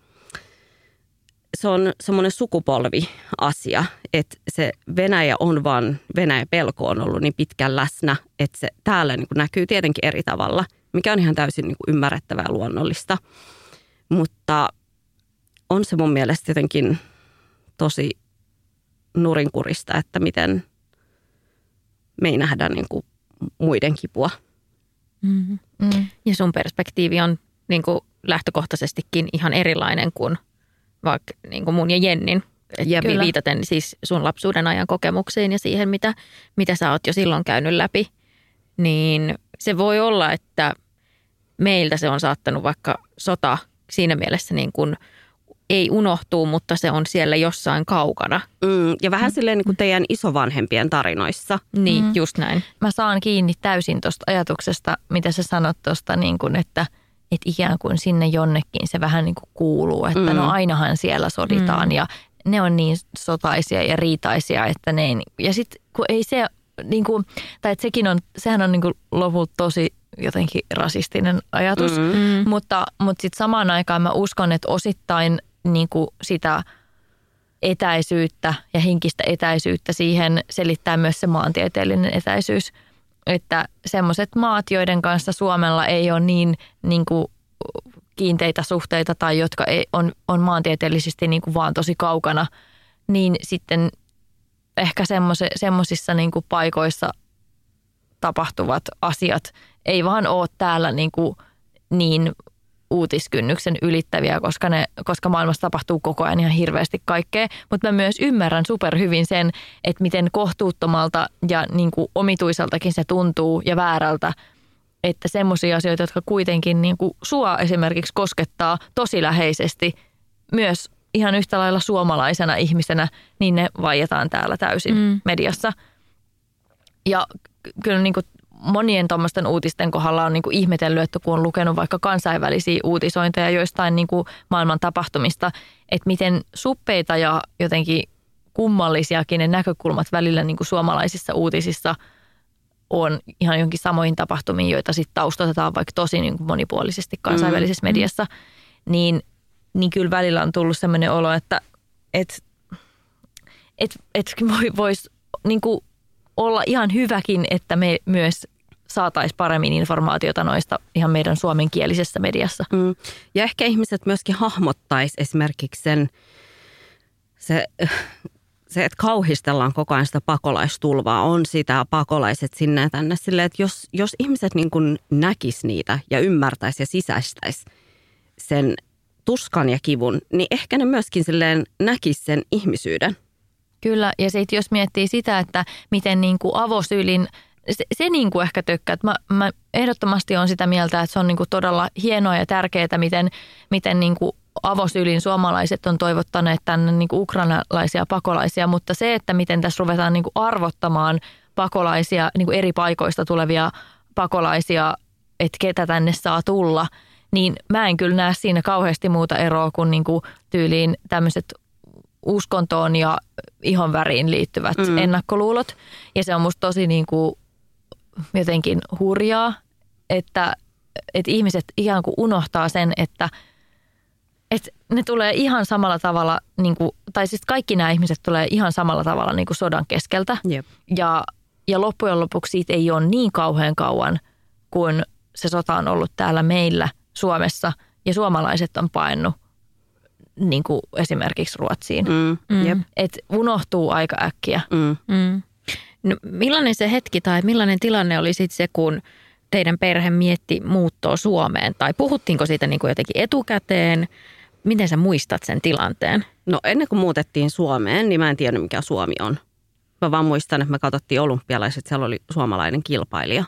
S3: se on semmoinen sukupolviasia, että se Venäjä on vaan, Venäjä pelko on ollut niin pitkään läsnä, että se täällä niin kuin näkyy tietenkin eri tavalla, mikä on ihan täysin niin kuin ymmärrettävää ja luonnollista. Mutta on se mun mielestä jotenkin tosi nurinkurista, että miten me ei nähdä niin kuin muiden kipua.
S4: Mm-hmm. Mm. Ja sun perspektiivi on niin kuin lähtökohtaisestikin ihan erilainen kuin vaikka niin kuin mun ja Jennin, ja viitaten siis sun lapsuuden ajan kokemuksiin ja siihen, mitä, mitä sä oot jo silloin käynyt läpi, niin se voi olla, että meiltä se on saattanut vaikka sota siinä mielessä niin kuin ei unohtuu, mutta se on siellä jossain kaukana.
S3: Mm, ja vähän silleen niin kuin teidän isovanhempien tarinoissa.
S4: Niin, mm. just näin.
S5: Mä saan kiinni täysin tuosta ajatuksesta, mitä sä sanot tuosta, niin kuin, että että ikään kuin sinne jonnekin se vähän niin kuin kuuluu, että mm. no ainahan siellä soditaan mm. ja ne on niin sotaisia ja riitaisia, että ne ei, ja sitten kun ei se niin kuin, tai että sekin on, sehän on niin kuin lopulta tosi jotenkin rasistinen ajatus, mm. mutta, mutta sitten samaan aikaan mä uskon, että osittain niin kuin sitä etäisyyttä ja henkistä etäisyyttä siihen selittää myös se maantieteellinen etäisyys. Että semmoiset maat, joiden kanssa Suomella ei ole niin, niin kuin kiinteitä suhteita tai jotka ei, on, on maantieteellisesti niin kuin vaan tosi kaukana, niin sitten ehkä semmoisissa niin kuin paikoissa tapahtuvat asiat ei vaan ole täällä niin, kuin niin uutiskynnyksen ylittäviä, koska, ne, koska maailmassa tapahtuu koko ajan ihan hirveästi kaikkea. Mutta mä myös ymmärrän superhyvin sen, että miten kohtuuttomalta ja niin kuin omituiseltakin se tuntuu ja väärältä, että semmoisia asioita, jotka kuitenkin niin kuin sua esimerkiksi koskettaa tosi läheisesti myös ihan yhtä lailla suomalaisena ihmisenä, niin ne vaietaan täällä täysin mm. mediassa. Ja kyllä niin kuin monien tuommoisten uutisten kohdalla on niin kuin ihmetellyt, että kun on lukenut vaikka kansainvälisiä uutisointeja joistain niin kuin maailman tapahtumista, että miten suppeita ja jotenkin kummallisiakin ne näkökulmat välillä niin kuin suomalaisissa uutisissa on ihan jonkin samoihin tapahtumiin, joita sitten taustatetaan vaikka tosi niin kuin monipuolisesti kansainvälisessä mm. mediassa, niin, niin kyllä välillä on tullut sellainen olo, että et, et, et voisi niin kuin olla ihan hyväkin, että me myös saataisiin paremmin informaatiota noista ihan meidän suomenkielisessä mediassa.
S3: Mm. Ja ehkä ihmiset myöskin hahmottaisi esimerkiksi sen, se, se, että kauhistellaan koko ajan sitä pakolaistulvaa, on sitä pakolaiset sinne ja tänne silleen, että jos, jos ihmiset niin kuin näkis niitä ja ymmärtäisi ja sisäistäisi sen tuskan ja kivun, niin ehkä ne myöskin silleen näkisi sen ihmisyyden.
S5: Kyllä, ja sitten jos miettii sitä, että miten niin kuin avosyylin, se, se niin kuin ehkä tökkää. Mä, mä ehdottomasti on sitä mieltä, että se on niin kuin todella hienoa ja tärkeää, miten, miten niin kuin avosyylin suomalaiset on toivottaneet tänne niin kuin ukrainalaisia pakolaisia, mutta se, että miten tässä ruvetaan niin kuin arvottamaan pakolaisia, niin kuin eri paikoista tulevia pakolaisia, että ketä tänne saa tulla, niin mä en kyllä näe siinä kauheasti muuta eroa kuin, niin kuin tyyliin tämmöiset uskontoon ja ihonväriin liittyvät mm. ennakkoluulot. Ja se on musta tosi niin kuin jotenkin hurjaa, että, että ihmiset ihan kuin unohtaa sen, että, että ne tulee ihan samalla tavalla, niin kuin, tai siis kaikki nämä ihmiset tulee ihan samalla tavalla niin kuin sodan keskeltä.
S3: Yep. Ja,
S5: ja loppujen lopuksi siitä ei ole niin kauhean kauan, kun se sota on ollut täällä meillä Suomessa ja suomalaiset on paennut niin kuin esimerkiksi Ruotsiin.
S3: Mm,
S5: mm. Et unohtuu aika äkkiä.
S3: Mm.
S4: Mm. No, millainen se hetki tai millainen tilanne oli sitten se, kun teidän perhe mietti muuttoa Suomeen? Tai puhuttiinko siitä niin kuin jotenkin etukäteen? Miten sä muistat sen tilanteen?
S3: No ennen kuin muutettiin Suomeen, niin mä en tiennyt mikä Suomi on. Mä vaan muistan, että me katsottiin olympialaiset, siellä oli suomalainen kilpailija.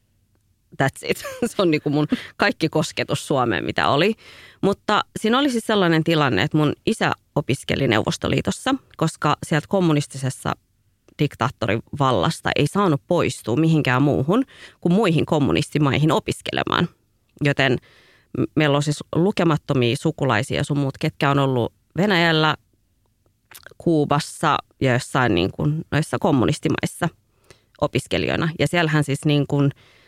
S3: That's it. Se on niin kuin mun kaikki kosketus Suomeen, mitä oli. Mutta siinä oli siis sellainen tilanne, että mun isä opiskeli Neuvostoliitossa, koska sieltä kommunistisessa diktaattorin vallasta ei saanut poistua mihinkään muuhun kuin muihin kommunistimaihin opiskelemaan. Joten meillä on siis lukemattomia sukulaisia sun muut, ketkä on ollut Venäjällä, Kuubassa ja jossain niin kuin noissa kommunistimaissa opiskelijoina. Ja siellähän siis niin kuin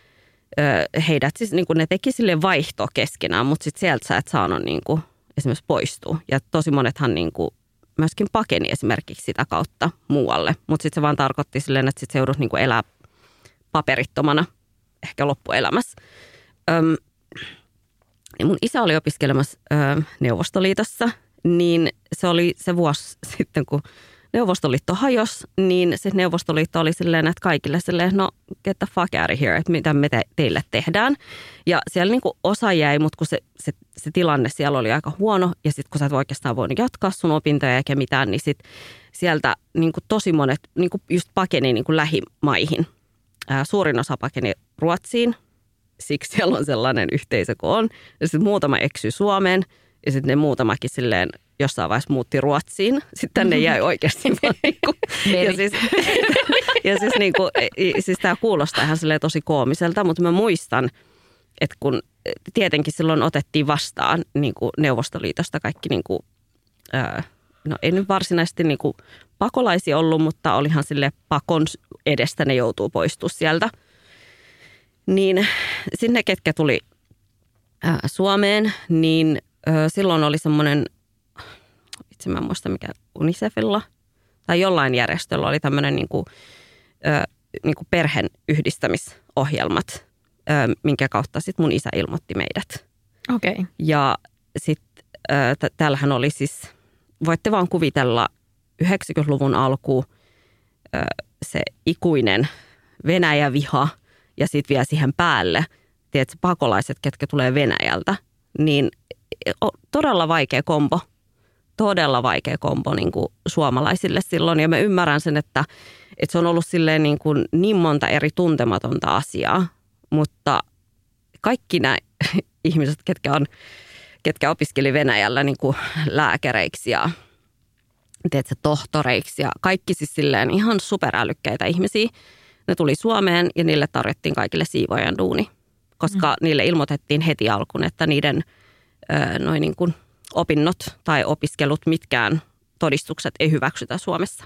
S3: heidät siis niin kuin ne teki sille vaihtoa keskenään, mutta sitten sieltä sä et saanut niin kuin esimerkiksi poistua. Ja tosi monethan niin kuin myöskin pakeni esimerkiksi sitä kautta muualle. Mutta sitten se vaan tarkoitti silleen, että sitten se joudut niin kuin elää paperittomana ehkä loppuelämässä. Öm, ja mun isä oli opiskelemassa ö, Neuvostoliitossa, niin se oli se vuosi sitten, kun Neuvostoliitto hajosi, niin se Neuvostoliitto oli silleen, että kaikille silleen, no get the fuck out of here, että mitä me te, teille tehdään. Ja siellä niin kuin osa jäi, mutta kun se, se, se tilanne siellä oli aika huono ja sitten kun sä et oikeastaan voinut jatkaa sun opintoja eikä mitään, niin sitten sieltä niin kuin tosi monet niin kuin just pakeni niin kuin lähimaihin. Ää, suurin osa pakeni Ruotsiin, siksi siellä on sellainen yhteisö kuin on. Ja sitten muutama eksyi Suomeen ja sitten ne muutamakin silleen jossain vaiheessa muutti Ruotsiin. Sitten tänne jäi oikeasti vaan niin kuin, ja siis, ja siis, niin kuin, siis tämä kuulostaa ihan silleen tosi koomiselta, mutta mä muistan, että kun tietenkin silloin otettiin vastaan niin kuin Neuvostoliitosta kaikki, niin kuin, ää, no ei nyt varsinaisesti niin kuin pakolaisia ollut, mutta olihan silleen pakon edestä ne joutuu poistumaan sieltä. Niin sinne, ketkä tuli ää, Suomeen, niin ää, silloin oli semmoinen itse mä en muista mikä UNICEFilla tai jollain järjestöllä oli tämmöinen niin kuin, ö, niin kuin perheen yhdistämisohjelmat, ö, minkä kautta sitten mun isä ilmoitti meidät.
S4: Okei. Okay.
S3: Ja sitten t- täällähän oli siis, voitte vaan kuvitella yhdeksänkymmentäluvun alku ö, se ikuinen Venäjä-viha ja sitten vielä siihen päälle, tiedätkö, pakolaiset, ketkä tulee Venäjältä, niin todella vaikea kombo, todella vaikea kombo niin kuin suomalaisille silloin. Ja mä ymmärrän sen, että, että se on ollut silleen niin, kuin niin monta eri tuntematonta asiaa, mutta kaikki nämä ihmiset, ketkä, on, ketkä opiskeli Venäjällä niin kuin lääkäreiksi ja tiedätkö, tohtoreiksi ja kaikki siis silleen ihan superälykkäitä ihmisiä, ne tuli Suomeen ja niille tarjottiin kaikille siivoajan duuni, koska mm. niille ilmoitettiin heti alkuun, että niiden ö, noin niin kuin opinnot tai opiskelut, mitkään todistukset ei hyväksytä Suomessa.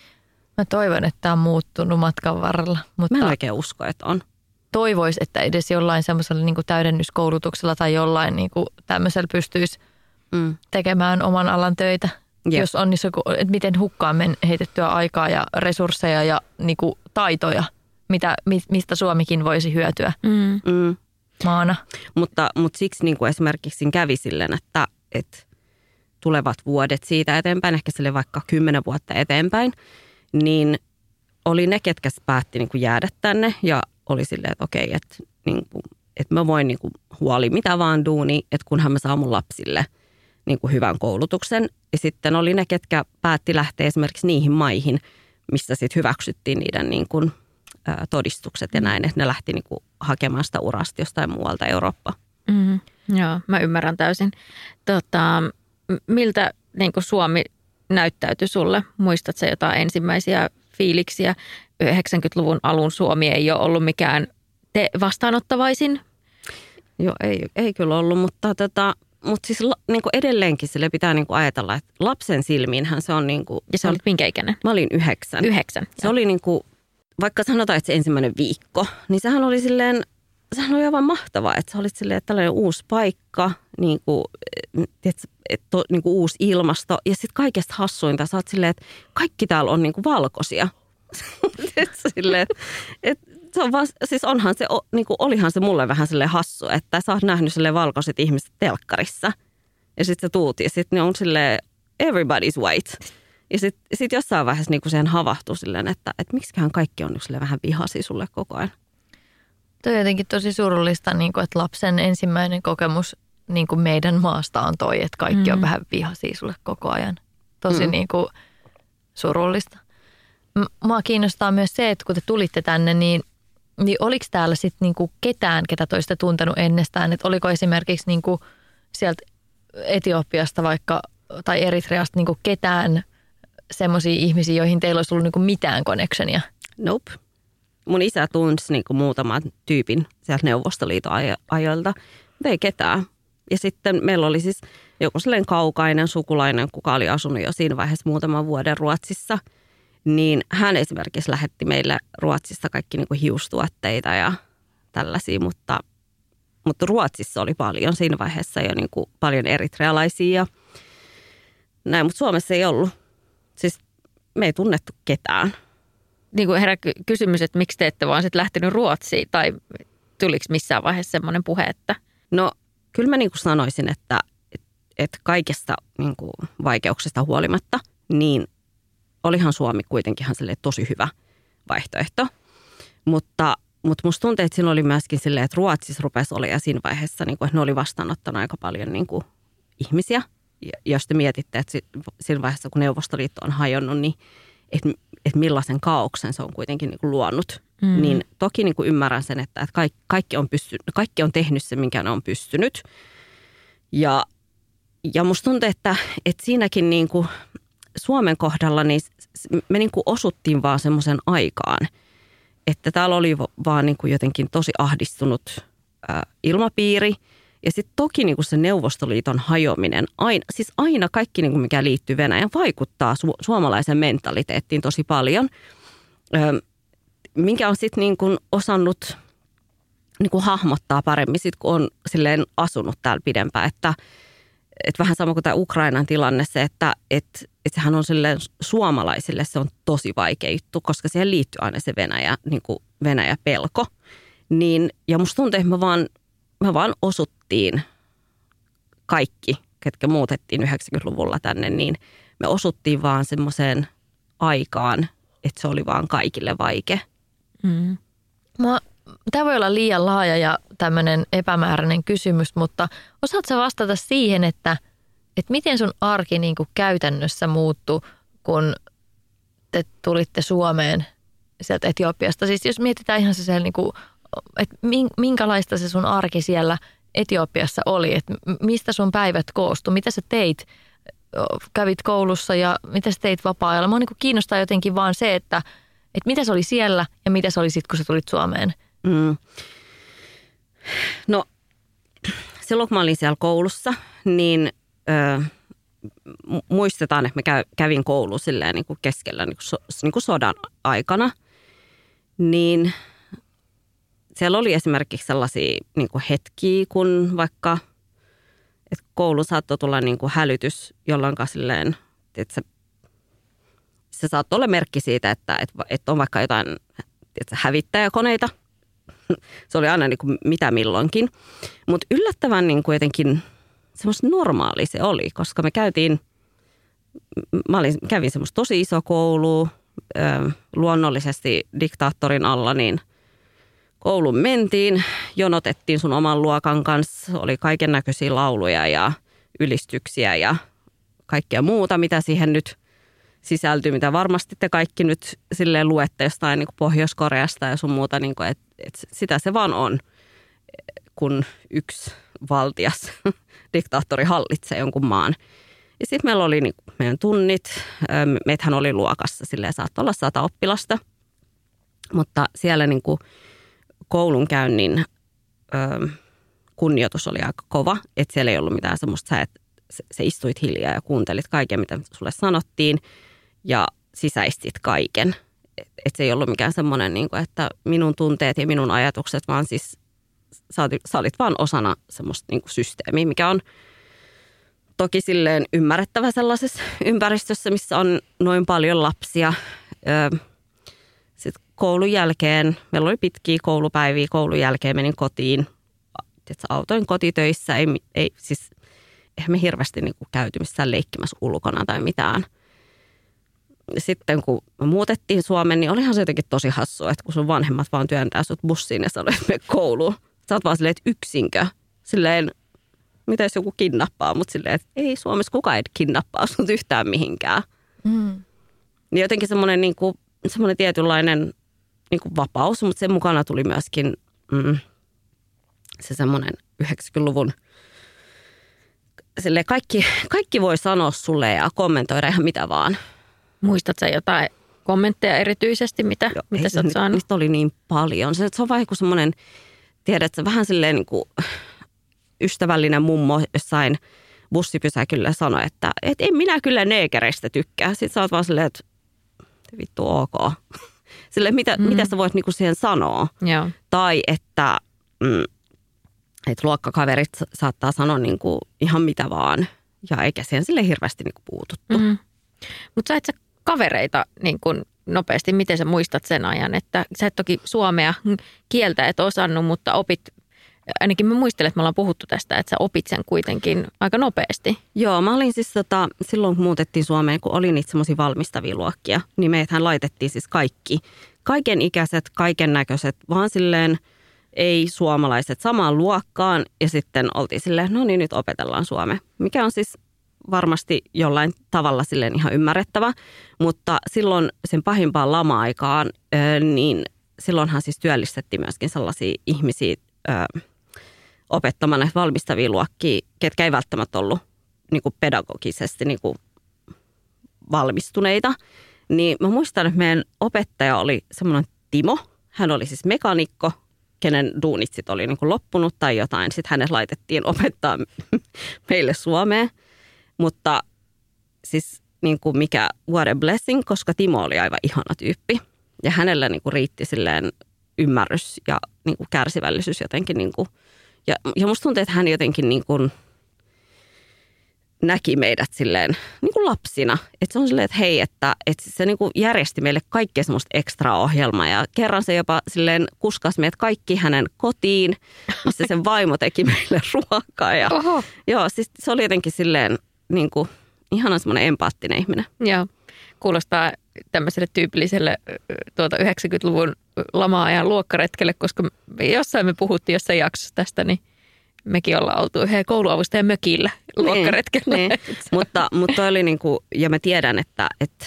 S5: Mä toivon, että tämä on muuttunut matkan varrella. Mutta
S3: mä en oikein usko, että on.
S5: Toivoisi, että edes jollain semmoisella niin kuin täydennyskoulutuksella tai jollain niin kuin tämmöisellä pystyisi mm. tekemään oman alan töitä. Jep. Jos on niissä, että miten hukkaan men heitettyä aikaa ja resursseja ja niin kuin taitoja, mitä, mistä Suomikin voisi hyötyä
S3: mm. Mm.
S5: maana.
S3: Mutta, mutta siksi niin kuin esimerkiksi kävi silleen, että, että tulevat vuodet siitä eteenpäin, ehkä sille vaikka kymmenen vuotta eteenpäin, niin oli ne, ketkä päätti niin kuin jäädä tänne ja oli silleen, että okei, että, niin kuin, että mä voin niin kuin huoli mitä vaan duuni, että kunhan mä saan mun lapsille niin kuin hyvän koulutuksen. Ja sitten oli ne, ketkä päätti lähteä esimerkiksi niihin maihin, missä sitten hyväksyttiin niiden niin kuin, ä, todistukset ja näin, että ne lähti niin kuin hakemaan sitä urasta jostain muualta Eurooppaa.
S4: Mm, joo, mä ymmärrän täysin. Tota, miltä niin kuin Suomi näyttäytyi sulle? Muistatko jotain ensimmäisiä fiiliksiä? yhdeksänkymmentäluvun alun Suomi ei ole ollut mikään te vastaanottavaisin?
S3: Joo, ei, ei kyllä ollut, mutta, tota, mutta siis niin kuin edelleenkin sille pitää niin kuin ajatella, että lapsen silmiinhän se on niin kuin...
S4: Ja sä olit minkä ikäinen?
S3: Mä olin yhdeksän.
S4: Yhdeksän.
S3: Se jo. Oli niin kuin, vaikka sanotaan, että se ensimmäinen viikko, niin sehän oli silleen, sehän oli aivan mahtavaa, että sä olit silleen, että tällainen uusi paikka, niin kuin, tiedätkö, että, niin kuin uusi ilmasto ja sitten kaikesta hassuinta, sä oot silleen, että kaikki täällä on niin kuin valkoisia. Silleen, että se on vaan, siis onhan se, niin kuin olihan se mulle vähän silleen hassu, että sä oot nähnyt silleen valkoiset ihmiset telkkarissa. Ja sitten sä tuut ja sitten ne on silleen everybody's white. Ja sitten sit jossain vaiheessa niin kuin siihen havahtuu silleen, että, että miksiköhän kaikki on silleen vähän vihaisia sulle koko ajan.
S5: Toi on jotenkin tosi surullista, niin kuin, että lapsen ensimmäinen kokemus niin kuin meidän maasta on toi, että kaikki mm. on vähän vihaisia sulle koko ajan. Tosi mm. niin kuin surullista. Mua kiinnostaa myös se, että kun te tulitte tänne, niin, niin oliko täällä sitten niinku ketään, ketä toista tuntenut ennestään? Että oliko esimerkiksi niinku sieltä Etiopiasta vaikka tai Eritreasta niinku ketään semmoisia ihmisiä, joihin teillä olisi ollut niinku mitään connectionia?
S3: Nope. Mun isä tunsi niinku muutaman tyypin sieltä Neuvostoliiton ajoilta, mutta ei ketään. Ja sitten meillä oli siis joku sellainen kaukainen sukulainen, kuka oli asunut jo siinä vaiheessa muutaman vuoden Ruotsissa. Niin hän esimerkiksi lähetti meille Ruotsista kaikki niin kuin hiustuotteita ja tällaisia, mutta, mutta Ruotsissa oli paljon siinä vaiheessa jo niin kuin paljon eritrealaisia ja näin, mutta Suomessa ei ollut. Siis me ei tunnettu ketään.
S4: Niin kuin herää kysymys, että miksi te ette vaan sitten lähtenyt Ruotsiin tai tuliko missään vaiheessa semmoinen puhe, että?
S3: No kyllä mä niin kuin sanoisin, että, että kaikesta niin kuin vaikeuksista huolimatta, niin olihan Suomi kuitenkin ihan tosi hyvä vaihtoehto, mutta, mutta musta tuntuu, että siinä oli myöskin silleen, että Ruotsissa rupesi olemaan siinä vaiheessa, niin kuin, että ne oli vastaanottanut aika paljon niin kuin, ihmisiä. Ja jos te mietitte, että siinä vaiheessa, kun Neuvostoliitto on hajonnut, niin että, että millaisen kaaoksen se on kuitenkin niin kuin luonut. Mm. Niin toki niin kuin ymmärrän sen, että, että kaikki, kaikki, on pystynyt, kaikki on tehnyt se, minkä ne on pystynyt. Ja, ja musta tuntuu, että, että siinäkin niin kuin Suomen kohdalla niin me niin kuin osuttiin vaan semmoisen aikaan, että täällä oli vaan niin kuin jotenkin tosi ahdistunut ää, ilmapiiri. Ja sitten toki niin kuin se Neuvostoliiton hajoaminen, aina, siis aina kaikki niin kuin mikä liittyy Venäjään vaikuttaa su- suomalaisen mentaliteettiin tosi paljon. Ö, minkä on sitten niin kuin osannut niin kuin hahmottaa paremmin sit kun on silleen asunut täällä pidempään, että että vähän sama kuin tämä Ukrainan tilanne se, että et, et sehän on silleen suomalaisille se on tosi vaikea juttu, koska siihen liittyy aina se Venäjä, niin kuin Venäjä-pelko. Niin, ja musta tuntuu, että me vaan, me vaan osuttiin kaikki, ketkä muutettiin yhdeksänkymmentäluvulla tänne, niin me osuttiin vaan semmoiseen aikaan, että se oli vaan kaikille vaikea.
S5: Mm. Mä, tämä voi olla liian laaja ja tämmöinen epämääräinen kysymys, mutta osaatko sä vastata siihen, että, että miten sun arki niin kuin käytännössä muuttui, kun te tulitte Suomeen sieltä Etiopiasta? Siis jos mietitään ihan se siellä, niin kuin, että minkälaista se sun arki siellä Etiopiassa oli, että mistä sun päivät koostui, mitä sä teit, kävit koulussa ja mitä sä teit vapaa-ajalla. Mua niin kuin kiinnostaa jotenkin vaan se, että, että mitä se oli siellä ja mitä se oli sitten, kun sä tulit Suomeen.
S3: Mm. No silloin kun mä olin siellä koulussa, niin ö, muistetaan, että mä kävin koulu silleen niin kuin keskellä niin kuin, so, niin kuin sodan aikana, niin siellä oli esimerkiksi sellaisia niin kuin hetkiä, kun vaikka että koulu saattoi tulla niin kuin hälytys, jolloin silleen, että se, se saattoi olla merkki siitä, että, että, että on vaikka jotain että hävittäjäkoneita. Se oli aina niin kuin mitä milloinkin. Mutta yllättävän niin kuin jotenkin semmoista normaalia se oli, koska me käytiin, mä olin, kävin semmoista tosi iso koulua, luonnollisesti diktaattorin alla, niin kouluun mentiin, jonotettiin sun oman luokan kanssa, oli kaiken näköisiä lauluja ja ylistyksiä ja kaikkea muuta, mitä siihen nyt sisältyy, mitä varmasti te kaikki nyt silleen luette jostain niin kuin Pohjois-Koreasta ja sun muuta, niin kuin, että, että sitä se vaan on, kun yksi valtias diktaattori hallitsee jonkun maan. Ja sitten meillä oli niin kuin meidän tunnit, meitähän oli luokassa, silleen saattoi olla sata oppilasta, mutta siellä niin kuin koulunkäynnin ö, kunnioitus oli aika kova, että siellä ei ollut mitään semmoista, sä, että sä istuit hiljaa ja kuuntelit kaiken, mitä sulle sanottiin ja sisäistit kaiken. Että se ei ollut mikään semmoinen, niin kuin, että minun tunteet ja minun ajatukset, vaan siis sä, sä olit vaan osana semmoista niin kuin systeemiä, mikä on toki silleen ymmärrettävä sellaisessa ympäristössä, missä on noin paljon lapsia. Ö, Sitten koulun jälkeen, meillä oli pitkiä koulupäiviä, koulun jälkeen menin kotiin, tietysti autoin kotitöissä, ei, ei siis eihän me hirveästi niin kuin käyty missään leikkimässä ulkona tai mitään. Sitten kun me muutettiin Suomeen, niin olihan se jotenkin tosi hassua, että kun sun vanhemmat vaan työntää sut bussiin ja sanoo, että mene kouluun. Sä oot vaan silleen, että yksinkö. Silleen, mitä jos joku kidnappaa, mutta silleen, että ei Suomessa kukaan ei kidnappaa sut yhtään mihinkään. Mm. Niin jotenkin semmoinen niin kuin semmoinen tietynlainen niin kuin vapaus, mutta sen mukana tuli myöskin mm, se semmoinen yhdeksänkymmentäluvun, silleen kaikki, kaikki voi sanoa sulle ja kommentoida ihan mitä vaan.
S4: Muistatko sä jotain kommentteja erityisesti, mitä, Joo, mitä sä oot saanut?
S3: Niistä oli niin paljon. Se, se on vähän kuin semmoinen, tiedätkö, vähän silleen niin kuin ystävällinen mummo jossain bussipysäkyllä sanoi, että et en minä kyllä neekereistä tykkää. Sitten sä oot vaan silleen, että vittu ok. Silleen, mitä, mm. mitä sä voit niinku siihen sanoa?
S4: Joo. Tai
S3: että, mm, että luokkakaverit saattaa sanoa niinku ihan mitä vaan. Ja eikä siihen sille hirveästi niinku puututtu. Mm.
S4: Mutta sait sä kavereita niin kun nopeasti, miten sä muistat sen ajan? Että sä et toki suomea kieltä et osannut, mutta opit, ainakin mä muistelen, että me ollaan puhuttu tästä, että sä opit sen kuitenkin aika nopeasti.
S3: Joo, mä olin siis tota, silloin kun muutettiin Suomeen, kun oli niitä semmoisia valmistavia luokkia, niin meithän laitettiin siis kaikki, kaiken ikäiset, kaiken näköiset, vaan silleen ei suomalaiset samaan luokkaan ja sitten oltiin silleen, no niin nyt opetellaan suomea, mikä on siis varmasti jollain tavalla silleen ihan ymmärrettävä, mutta silloin sen pahimpaan lama-aikaan, niin silloinhan siis työllistettiin myöskin sellaisia ihmisiä, opettamaan näitä valmistavia luokkia, ketkä ei välttämättä ollut niin kuin pedagogisesti niin kuin valmistuneita. Niin mä muistan, että meidän opettaja oli semmoinen Timo. Hän oli siis mekanikko, kenen duunit sit oli niin kuin loppunut tai jotain. Sitten hänet laitettiin opettaa meille suomea. Mutta siis niin kuin mikä what a blessing, koska Timo oli aivan ihana tyyppi. Ja hänellä niin kuin riitti silleen ymmärrys ja niin kuin kärsivällisyys jotenkin. Niin kuin, ja, ja musta tuntuu, että hän jotenkin niin kuin, näki meidät silleen niin kuin lapsina. Että se on silleen, että hei, että, että se niin kuin järjesti meille kaikkea semmoista ekstra ohjelmaa. Ja kerran se jopa silleen kuskasi meidät kaikki hänen kotiin, missä sen vaimo teki meille ruokaa. Ja, joo, siis se oli jotenkin silleen niin kuin ihana semmoinen empaattinen ihminen.
S4: Joo, kuulostaa tämmöiselle tyypilliselle tuota yhdeksänkymmentäluvun lama-ajan luokkaretkelle, koska jossain me puhuttiin jossain jaksossa tästä, niin mekin ollaan oltu yhden kouluavustajan mökillä luokkaretkellä. Niin, niin.
S3: mutta, mutta oli niin kuin, ja mä tiedän, että, että,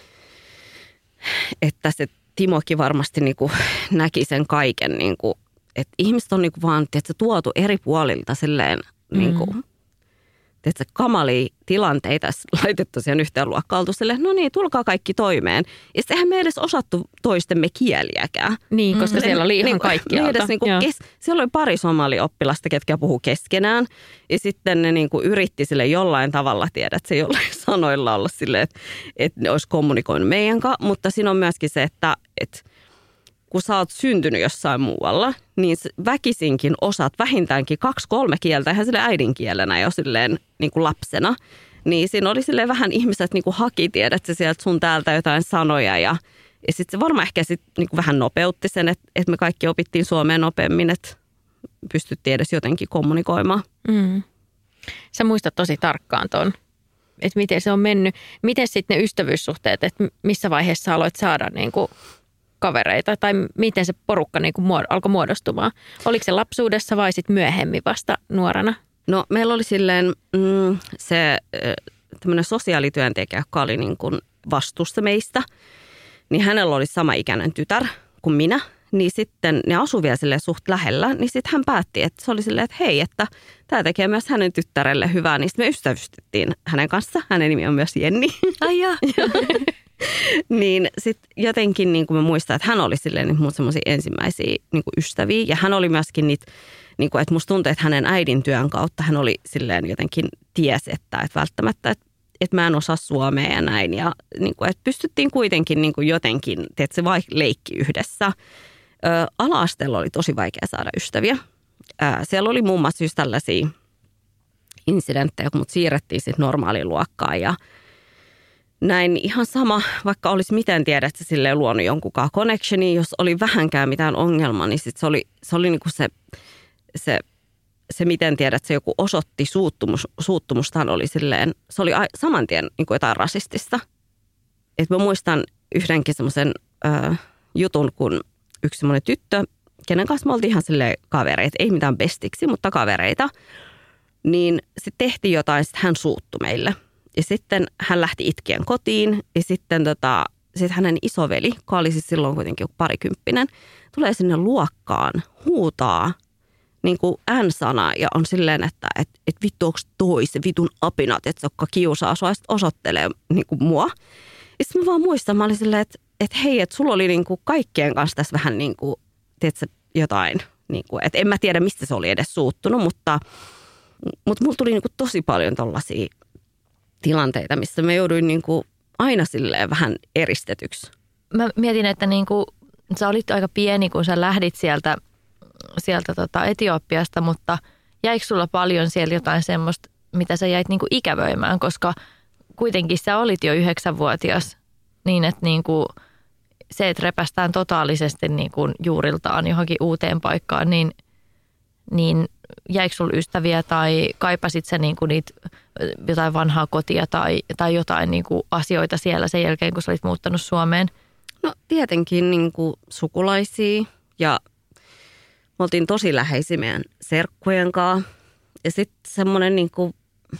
S3: että se Timokin varmasti niin kuin näki sen kaiken, niin kuin, että ihmiset on niin kuin vaan että se tuotu eri puolilta silleen, mm. niin kuin, että kamalia tilanteita laitettu siihen yhteen luokkaan, oltu silleen, no niin, tulkaa kaikki toimeen. Ja sitten eihän me edes osattu toistemme kieliäkään.
S4: Niin, koska mm. siellä oli ihan niin, kaikkialta.
S3: Niin kuin kes, siellä oli pari somalioppilasta, ketkä puhuu keskenään. Ja sitten ne niin kuin yritti sille jollain tavalla tiedä, että se jollain sanoilla olla silleen, että, että ne olisi kommunikoinut meidän kanssa. Mutta siinä on myöskin se, että, että kun sä oot syntynyt jossain muualla, niin väkisinkin osaat vähintäänkin kaksi-kolme kieltä, ihan sille äidinkielenä jo silleen niin kuin lapsena. Niin siinä oli silleen vähän ihmiset niin kuin haki, tiedät sä sieltä sun täältä jotain sanoja. Ja, ja sitten se varmaan ehkä sit, niin kuin vähän nopeutti sen, että, että me kaikki opittiin suomeen nopeammin, että pystyttiin edes jotenkin kommunikoimaan.
S4: Mm. Sä muistat tosi tarkkaan ton, että miten se on mennyt. Miten sitten ne ystävyyssuhteet, että missä vaiheessa aloit saada niin kuin kavereita tai miten se porukka niin kuin muod- alkoi muodostumaan? Oliko se lapsuudessa vai sitten myöhemmin vasta nuorana?
S3: No meillä oli silleen mm, se tämmöinen sosiaalityöntekijä, joka oli niin kuin vastuussa meistä, niin hänellä oli sama ikäinen tytär kuin minä, niin sitten ne asui vielä silleen suht lähellä, niin sitten hän päätti, että se oli silleen, että hei, että tämä tekee myös hänen tyttärelle hyvää, niin sitten me ystävystyttiin hänen kanssa. Hänen nimi on myös Jenni.
S4: Ai jaa.
S3: Niin sitten jotenkin niin kuin mä muistan, että hän oli silleen mun semmoisia ensimmäisiä niin kuin ystäviä. Ja hän oli myöskin niitä, niin kuin, että musta tuntui, että hänen äidin työn kautta hän oli silleen jotenkin tiesi, että, että välttämättä, että, että mä en osaa suomea ja näin. Ja niin kuin, että pystyttiin kuitenkin niin kuin jotenkin, että se vaikka leikki yhdessä. Ö, ala-asteella oli tosi vaikea saada ystäviä. Ö, siellä oli muun muassa just tällaisia incidenttejä, kun mut siirrettiin sitten normaaliin luokkaan ja näin ihan sama, vaikka olisi miten tiedä, että se silleen luonut jonkunkaan connectioni, jos oli vähänkään mitään ongelmaa, niin sit se oli, se, oli niinku se, se, se, miten tiedät, että se joku osoitti suuttumus, suuttumustaan oli silleen, se oli saman tien niinku jotain rasistista. Et mä muistan yhdenkin semmoisen äh, jutun, kun yksi semmoinen tyttö, kenen kanssa me oltiin ihan silleen kavereita, ei mitään bestiksi, mutta kavereita, niin sitten tehtiin jotain, sitten hän suuttui meille. Ja sitten hän lähti itkien kotiin ja sitten tota, sit hänen isoveli, joka oli siis silloin kuitenkin joku parikymppinen, tulee sinne luokkaan, huutaa niin kuin N-sana ja on silleen, että et, et vittu onko toi se vitun apinat, että se joka kiusaa sua ja sitten osoittelee niin kuin mua. Ja sitten mä vaan muistan, mä olin silleen, että et hei, että sulla oli niin kuin kaikkien kanssa tässä vähän niin kuin, tiedätkö, jotain, niin kuin, että en mä tiedä mistä se oli edes suuttunut, mutta, mutta mulla tuli niin kuin tosi paljon tollaisia tilanteita, missä mä jouduin niin kuin aina silleen vähän eristetyksi.
S5: Mä mietin, että niin kuin, sä olit aika pieni, kun sä lähdit sieltä, sieltä tota Etiopiasta, mutta jäikö sulla paljon siellä jotain semmoista, mitä sä jäit niin kuin ikävöimään, koska kuitenkin sä olit jo yhdeksänvuotias, niin että niin kuin se, että repästään totaalisesti niin kuin juuriltaan johonkin uuteen paikkaan, niin, niin jäikö sulla ystäviä tai kaipasit sä niin kuin niitä jotain vanhaa kotia tai, tai jotain niin kuin asioita siellä sen jälkeen, kun sä olit muuttanut Suomeen?
S3: No tietenkin niin kuin sukulaisia ja me oltiin tosi läheisiä meidän serkkujen kanssa. Ja sitten semmoinen niin kuin,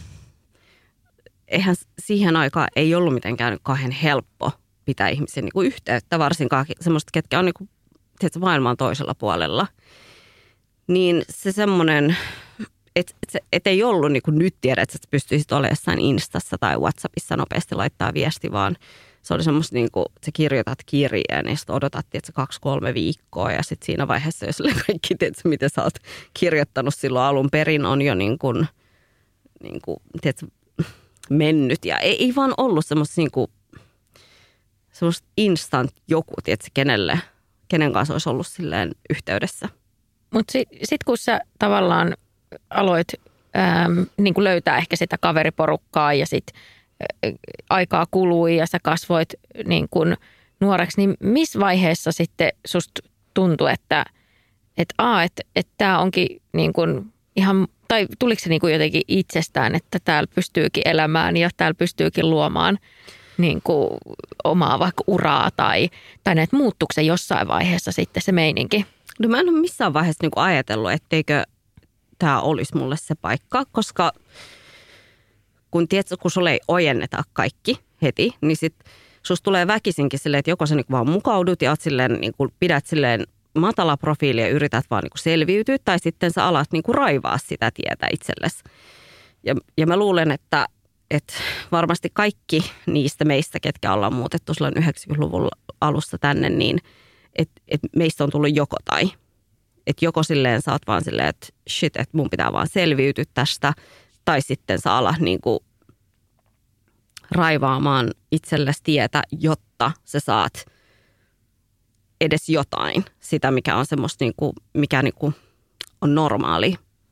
S3: eihän siihen aikaan ei ollut mitenkään kauhean helppo pitää ihmisiä niin kuin yhteyttä, varsinkaan semmoista, ketkä on niin kuin, tiedätkö, maailman toisella puolella. Niin se semmoinen, että et, et ei ollut niin kuin nyt tiedä, että sä pystyisit olemaan jossain Instassa tai WhatsAppissa nopeasti laittaa viesti, vaan se oli semmoista niin kuin, että sä kirjoitat kirjeen ja sitten odotat, että se kaksi-kolme viikkoa ja sitten siinä vaiheessa, jos kaikki tiedätkö, mitä sä oot kirjoittanut silloin alun perin, on jo niin kuin, niin kuin tiedätkö, mennyt. Ja ei, ei vaan ollut semmoista niin kuin, semmoista instant joku, tiedätkö, kenelle, kenen kanssa olisi ollut silleen yhteydessä.
S4: Mutta sitten sit kun sä tavallaan aloit äm, niin kuin löytää ehkä sitä kaveriporukkaa ja sitten aikaa kului ja sä kasvoit niin kuin nuoreksi, niin missä vaiheessa sitten susta tuntui, että et, a, et, et tämä onkin niin kuin ihan, tai tuliko se niin kuin jotenkin itsestään, että täällä pystyykin elämään ja täällä pystyykin luomaan niin kuin omaa vaikka uraa tai, tai näet muuttuiko se jossain vaiheessa sitten se meininki?
S3: No mä en ole missään vaiheessa niin kuin ajatellut, etteikö tämä olisi mulle se paikka, koska kun tiedätkö, kun sulle ei ojenneta kaikki heti, niin sitten susta tulee väkisinkin silleen, että joko sä niin vaan mukaudut ja oot silleen, niin kuin pidät silleen matala profiili ja yrität vaan niin kuin selviytyä, tai sitten sä alat niin kuin raivaa sitä tietä itsellesi. Ja, ja mä luulen, että, että varmasti kaikki niistä meistä, ketkä ollaan muutettu silloin yhdeksänkymmentäluvun alussa tänne, niin että et meistä on tullut joko tai. Että joko silleen sä oot vaan silleen, että shit, että mun pitää vaan selviytyä tästä, tai sitten sä alat niin kuin raivaamaan itsellesi tietä, jotta sä saat edes jotain, sitä mikä on semmoista, niin kuin, mikä niin kuin on normaali.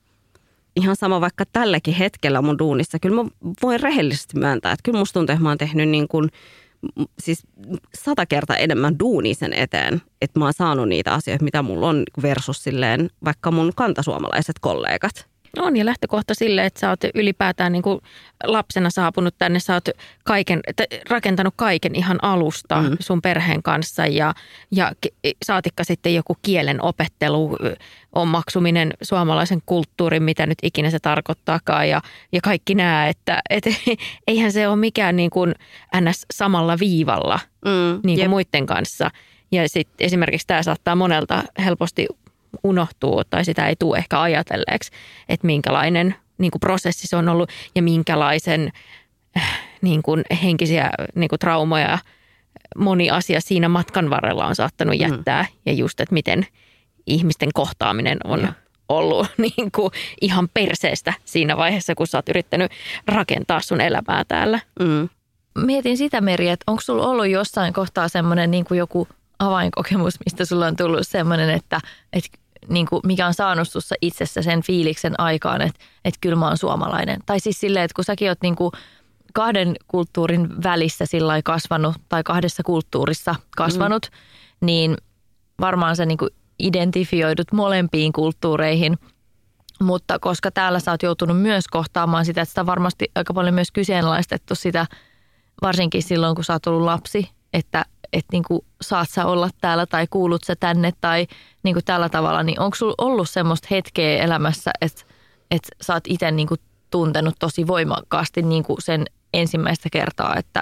S3: Ihan sama vaikka tälläkin hetkellä mun duunissa, kyllä mä voin rehellisesti myöntää, että kyllä musta tuntuu, että mä oon tehnyt niin kuin, siis sata kertaa enemmän duunia sen eteen, että mä oon saanut niitä asioita, mitä mulla on versus silleen vaikka mun kantasuomalaiset kollegat.
S4: On ja lähtökohta sille, että sä oot ylipäätään niin kuin lapsena saapunut tänne, sä oot kaiken, rakentanut kaiken ihan alusta mm. sun perheen kanssa ja, ja saatikka sitten joku kielen opettelu, omaksuminen suomalaisen kulttuurin, mitä nyt ikinä se tarkoittaakaan ja, ja kaikki nämä, että et, eihän se ole mikään niin kuin ns. Samalla viivalla mm. niin kuin yep. muiden kanssa. Ja sitten esimerkiksi tämä saattaa monelta helposti unohtuu tai sitä ei tule ehkä ajatelleeksi, että minkälainen niin kuin prosessi se on ollut ja minkälaisen niin kuin henkisiä niin kuin traumoja moni asia siinä matkan varrella on saattanut jättää mm. ja just, että miten ihmisten kohtaaminen on ja. ollut niin kuin ihan perseestä siinä vaiheessa, kun sä oot yrittänyt rakentaa sun elämää täällä.
S5: Mm. Mietin sitä, Meri, että onko sulla ollut jossain kohtaa semmoinen niin kuin joku avainkokemus, mistä sulla on tullut semmoinen, että, että niin kuin mikä on saanut sussa itsessä sen fiiliksen aikaan, että, että kyllä mä oon suomalainen. Tai siis silleen, että kun säkin oot niin kuin kahden kulttuurin välissä sillä lailla kasvanut tai kahdessa kulttuurissa kasvanut, mm. niin varmaan sä niin kuin identifioidut molempiin kulttuureihin. Mutta koska täällä sä oot joutunut myös kohtaamaan sitä, että sitä on varmasti aika paljon myös kyseenalaistettu sitä, varsinkin silloin kun sä oot ollut lapsi, että että niinku saat sä olla täällä tai kuulut sä tänne tai niinku tällä tavalla, niin onko sulla ollut semmoista hetkeä elämässä, että, että sä oot itse niinku tuntenut tosi voimakkaasti niinku sen ensimmäistä kertaa, että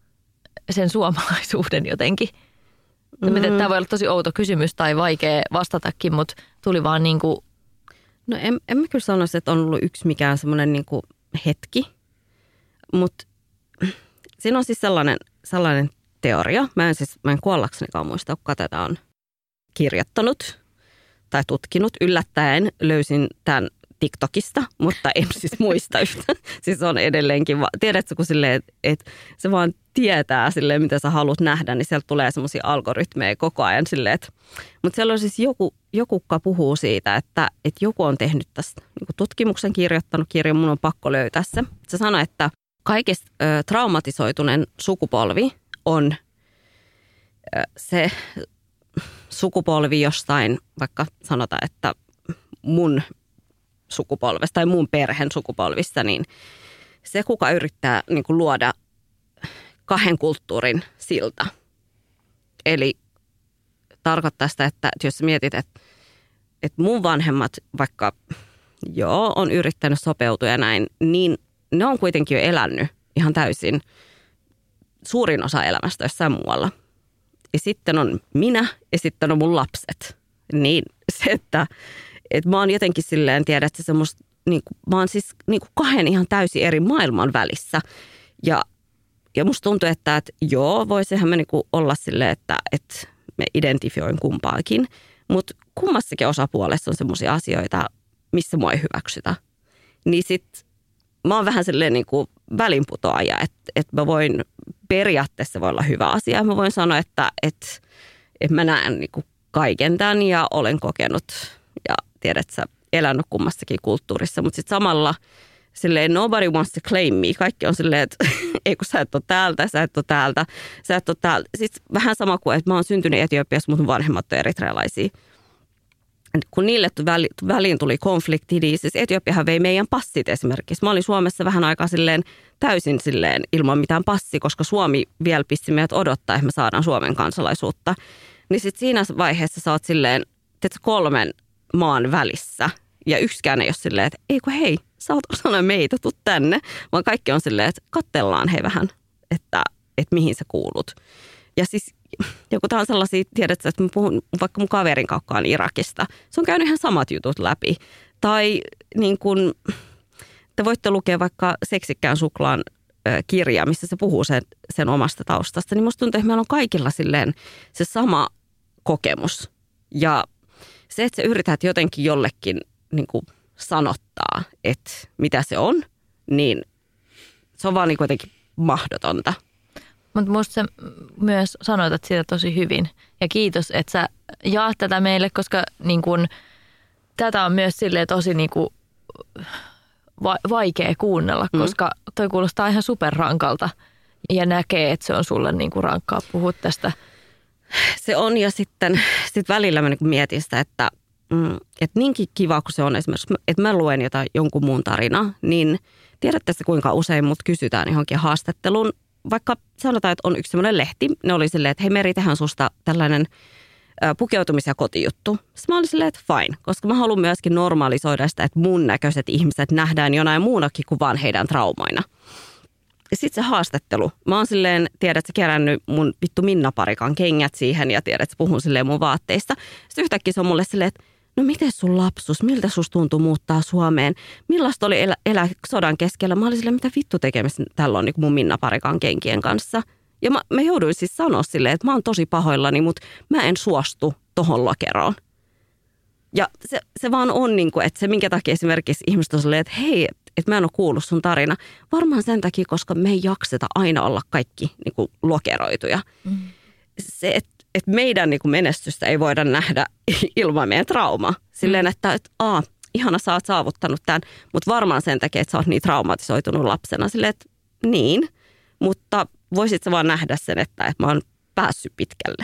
S5: sen suomalaisuuden jotenkin? Mm. Tämä voi olla tosi outo kysymys tai vaikea vastatakin, mutta tuli vaan niinku...
S3: No en, en mä kyllä sanoisi, että on ollut yksi mikään semmoinen niinku hetki, mutta siinä on siis sellainen, sellainen teoria. Mä en siis, mä en kuollaksenikaan muista, kuka tätä on kirjoittanut tai tutkinut. Yllättäen löysin tämän TikTokista, mutta en siis muista yhtä. Siis on edelleenkin, tiedätkö kun silleen, että se vaan tietää silleen, mitä sä haluat nähdä, niin sieltä tulee semmoisia algoritmeja koko ajan silleen, että, mutta siellä on siis joku, joku, joka puhuu siitä, että, että joku on tehnyt tästä niin kuin tutkimuksen, kirjoittanut kirjan, mun on pakko löytää se. Se sanoi, että kaikista ö, traumatisoituneen sukupolvi on se sukupolvi jostain, vaikka sanotaan, että mun sukupolvesta tai mun perheen sukupolvista, niin se, kuka yrittää niin kuin luoda kahden kulttuurin silta. Eli tarkoittaa sitä, että jos mietit, että, että mun vanhemmat vaikka joo, on yrittänyt sopeutua ja näin, niin ne on kuitenkin jo elänyt ihan täysin suurin osa elämästä jossain muualla. Ja sitten on minä ja sitten on mun lapset. Niin se, että, että mä oon jotenkin silleen, tiedät se semmoista, niin kuin, mä oon siis niin kuin kahden ihan täysin eri maailman välissä. Ja, ja musta tuntuu, että, että joo, voisihan me niin kuin olla silleen, että, että me identifioin kumpaakin. Mutta kummassakin osapuolessa on semmoisia asioita, missä mua ei hyväksytä. Niin sit mä oon vähän silleen niin kuin välinputoaja, että, että mä voin, periaatteessa voi olla hyvä asia. Mä voin sanoa, että, että, että mä näen niin kuin kaiken tämän ja olen kokenut ja tiedät sä, elänyt kummassakin kulttuurissa, mutta sitten samalla silleen nobody wants to claim me. Kaikki on silleen, että ei kun sä et ole täältä, sä et ole täältä, sä et ole täältä. Sitten vähän sama kuin, että mä oon syntynyt Etiopiassa, mutta mun vanhemmat on eritrealaisia. Kun niille väliin tuli konflikti, niin siis Etiopiahan vei meidän passit esimerkiksi. Mä olin Suomessa vähän aikaa silleen täysin silleen ilman mitään passi, koska Suomi vielä pisti meidät odottaa, että me saadaan Suomen kansalaisuutta. Niin sitten siinä vaiheessa sä oot silleen, teetkö kolmen maan välissä ja yksikään ei ole silleen, että ei kun hei, sä oot osana meitä, tuu tänne. Vaan kaikki on silleen, että katsellaan hei vähän, että, että mihin sä kuulut. Ja siis joku tämä on sellaisia, tiedätkö, että mä puhun vaikka mun kaverin kaukkaan Irakista. Se on käynyt ihan samat jutut läpi. Tai niin kuin, te voitte lukea vaikka Seksikkään suklaan kirja, missä se puhuu sen, sen omasta taustasta. Niin musta tuntuu, että meillä on kaikilla silleen se sama kokemus. Ja se, että sä yrität jotenkin jollekin niin kuin sanottaa, että mitä se on, niin se on vaan niin jotenkin mahdotonta.
S5: Mutta musta sä myös sanoitat sitä tosi hyvin. Ja kiitos, että sä jaat tätä meille, koska niin kun, tätä on myös silleen tosi niin kun, va- vaikea kuunnella, mm. koska toi kuulostaa ihan superrankalta. Ja näkee, että se on sulle niin kun rankkaa puhua tästä.
S3: Se on ja sitten sit välillä mä niin kun mietin sitä, että, mm, että niinkin kiva kuin se on esimerkiksi, että mä luen jotain jonkun muun tarinaa, niin tiedätte se kuinka usein mut kysytään johonkin haastatteluun. Vaikka sanotaan, että on yksi sellainen lehti, ne oli silleen, että hei Meri, tehdään susta tällainen ä, pukeutumis- ja kotijuttu. Sitten mä olin silleen, että fine, koska mä haluan myöskin normalisoida sitä, että mun näköiset ihmiset nähdään jonain muunakin kuin vaan heidän traumoina. Ja sitten se haastattelu. Mä oon silleen, tiedät sä, kerännyt mun vittu Minna Parikan kengät siihen ja tiedät sä, puhun silleen mun vaatteista. Sitten yhtäkkiä se on mulle silleen, että no miten sun lapsuus, miltä susta tuntui muuttaa Suomeen? Millaista oli elää elä sodan keskellä? Mä olin silleen, mitä vittu tekemistä tällä on niin mun Minna Parikan kenkien kanssa. Ja mä, mä jouduin siis sanoa silleen, että mä oon tosi pahoillani, mutta mä en suostu tohon lokeroon. Ja se, se vaan on niin kuin, että se minkä takia esimerkiksi ihmiset on silleen, että hei, että mä en ole kuullut sun tarina. Varmaan sen takia, koska me ei jakseta aina olla kaikki niin kuin lokeroituja. Mm. Se, että että meidän niin kuin menestystä ei voida nähdä ilman meidän traumaa. Silleen, että, että aa, ihana sä oot saavuttanut tämän, mutta varmaan sen takia, että sä oot niin traumatisoitunut lapsena. Silleen, että niin, mutta voisit sä vaan nähdä sen, että, että mä oon päässyt pitkälle.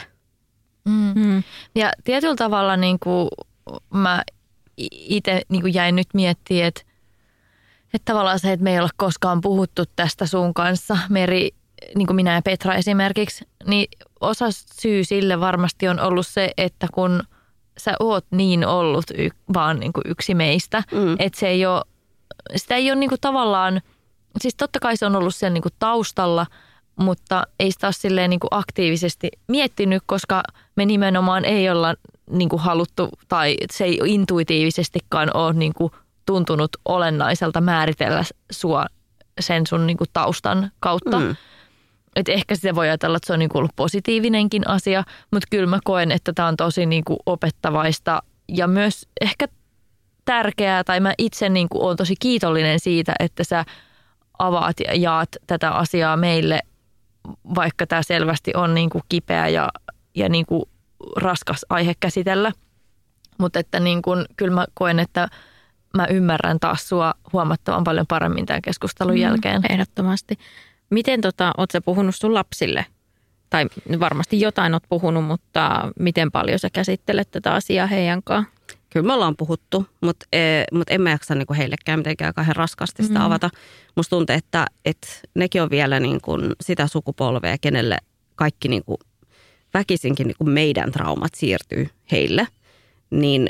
S5: Mm. Ja tietyllä tavalla niin kuin mä itse niin kuin jäin nyt miettimään, että, että tavallaan se, että me ei ole koskaan puhuttu tästä sun kanssa, Meri, niin kuin minä ja Petra esimerkiksi, niin osa syy sille varmasti on ollut se, että kun sä oot niin ollut y- vaan niin kuin yksi meistä, mm. että se ei ole, sitä ei ole niin kuin tavallaan, siis totta kai se on ollut sen niin kuin taustalla, mutta ei sitä ole silleen niin kuin aktiivisesti miettinyt, koska me nimenomaan ei olla niin kuin haluttu tai se ei intuitiivisestikaan ole niin kuin tuntunut olennaiselta määritellä sua sen sun niin kuin taustan kautta. Mm. Että ehkä sitä voi ajatella, että se on niinku ollut positiivinenkin asia, mutta kyllä mä koen, että tämä on tosi niinku opettavaista ja myös ehkä tärkeää, tai mä itse niinku olen tosi kiitollinen siitä, että sä avaat ja jaat tätä asiaa meille, vaikka tämä selvästi on niinku kipeä ja, ja niinku raskas aihe käsitellä. Mutta että niinku, kyllä mä koen, että mä ymmärrän taas sua huomattavan paljon paremmin tämän keskustelun mm, jälkeen.
S4: Ehdottomasti. Miten tota, oot sä puhunut sun lapsille? Tai varmasti jotain oot puhunut, mutta miten paljon sä käsittelet tätä asiaa heidän kanssaan?
S3: Kyllä me ollaan puhuttu, mutta, e, mutta en mä jaksa niin kuin heillekään mitenkään kauhean raskasti sitä mm. avata. Musta tuntuu, että, että nekin on vielä niin kuin sitä sukupolvea, kenelle kaikki niin kuin väkisinkin niin kuin meidän traumat siirtyy heille. Niin,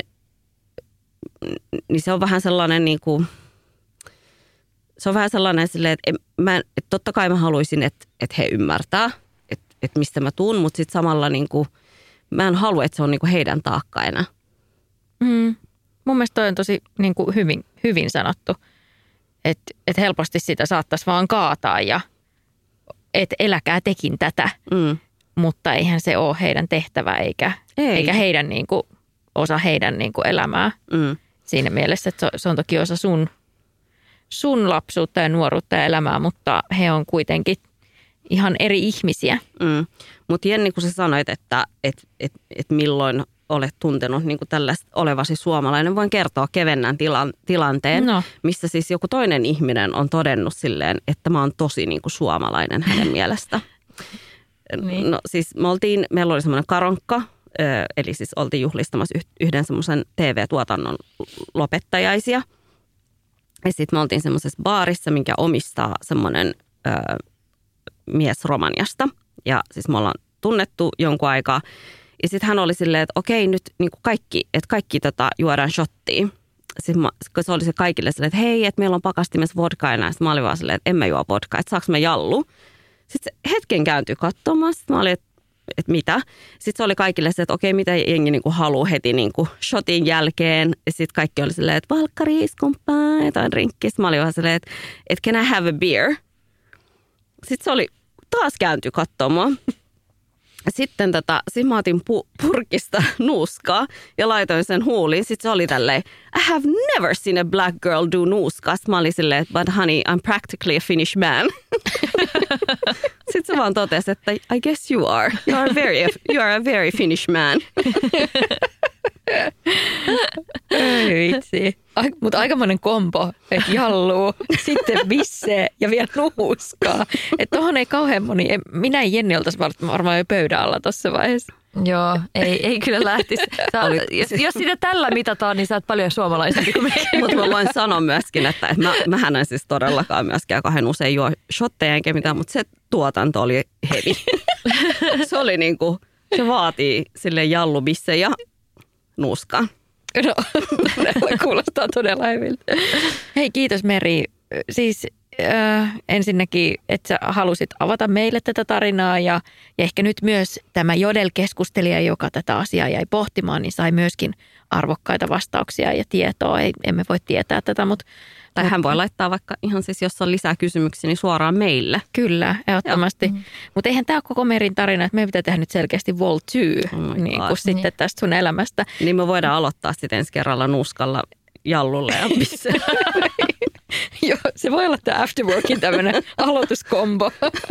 S3: niin se on vähän sellainen niin kuin... Se on vähän sellainen silleen, että, mä, että totta kai mä haluaisin, että, että he ymmärtää, että, että mistä mä tuun, mutta sitten samalla niin kuin, mä en halua, että se on niin kuin heidän taakka enää.
S4: Mm. Mun mielestä toi on tosi niin kuin hyvin, hyvin sanottu, että, että helposti sitä saattaisi vaan kaataa ja että eläkää tekin tätä, mm. mutta eihän se ole heidän tehtävä eikä, Ei. eikä heidän niin kuin, osa heidän niin kuin elämää. Mm. Siinä mielessä, että se on toki osa sun sun lapsuutta ja nuoruutta ja elämää, mutta he on kuitenkin ihan eri ihmisiä.
S3: Mm. Mutta Jenni, kun sä sanoit, että et, et, et milloin ole tuntenut niin kuin tällaista olevasi suomalainen. Voin kertoa kevennän tilan, tilanteen, no. missä siis joku toinen ihminen on todennut silleen, että mä oon tosi niin kuin suomalainen hänen mielestä. Niin. No siis me oltiin, meillä oli semmoinen karonkka, eli siis oltiin juhlistamassa yhden semmoisen T V-tuotannon lopettajaisia. Ja sitten me oltiin semmoisessa baarissa, minkä omistaa semmoinen ö, mies Romaniasta. Ja siis me ollaan tunnettu jonkun aikaa. Ja sitten hän oli silleen, että okei nyt niin kuin kaikki, että kaikki tota, juodaan shottia. Sitten mä, kun se oli se kaikille silleen, että hei, että meillä on pakastimessa vodkaa ja näistä. Mä olin vaan silleen, että en mä juo vodkaa, että saaks mä jallu. Sitten se hetken kääntyi katsomaan. Sitten mä olin, että, että mitä. Sitten se oli kaikille se, että okei, mitä jengi niin kuin haluaa heti niin kuin shotin jälkeen. Ja sitten kaikki oli silleen, että valkkari, skumppaa, jotain drinkkiä. Sitten mä olin vaan silleen, että, että can I have a beer? Sitten se oli taas kääntyi katsomaan. Sitten tota, sit mä otin pu- purkista nuuskaa ja laitoin sen huuliin. Sitten se oli tälleen, I have never seen a black girl do nuuskaa. Sitten mä olin silleen, but honey, I'm practically a Finnish man. Sitten se vaan totesi, että I guess you are. You are, very, you are a very Finnish man.
S4: Ei vitsi. Mutta aikamoinen kombo, että jalluu, sitten vissee ja vielä nuuskaa. Että tuohon ei kauhean moni, minä en Jenni oltaisi varmaan jo pöydän alla tuossa vaiheessa.
S5: Joo, ei, ei kyllä lähtisi. Sä, jos, jos sitä tällä mitataan, niin sä oot paljon suomalaisempi kuin me.
S3: Mutta mä voin sanoa myöskin, että mä, mähän en siis todellakaan myöskään kauhean usein juo shotteja enkä mitään, mutta se tuotanto oli hevi. Se oli niinku, se vaatii silleen jallubisse ja nuuskaa.
S4: No, todella kuulostaa todella heviltä. Hei, kiitos Meri. Siis äh, ensinnäkin, että sä halusit avata meille tätä tarinaa ja, ja ehkä nyt myös tämä Jodel-keskustelija, joka tätä asiaa jäi pohtimaan, niin sai myöskin arvokkaita vastauksia ja tietoa. Ei, emme voi tietää tätä, mutta...
S3: Tai hän voi laittaa vaikka ihan siis, jos on lisää kysymyksiä, niin suoraan meille.
S4: Kyllä, ehdottomasti. Mm. Mutta eihän tämä ole koko Merin tarina, että meidän pitää tehdä nyt selkeästi Vol two, oh niin kuin sitten tästä sun elämästä.
S3: Niin me voidaan aloittaa sitten ensi kerralla nuuskalla jallulle ja missä.
S4: Joo, se voi olla tämä Afterworkin tämmöinen aloituskombo.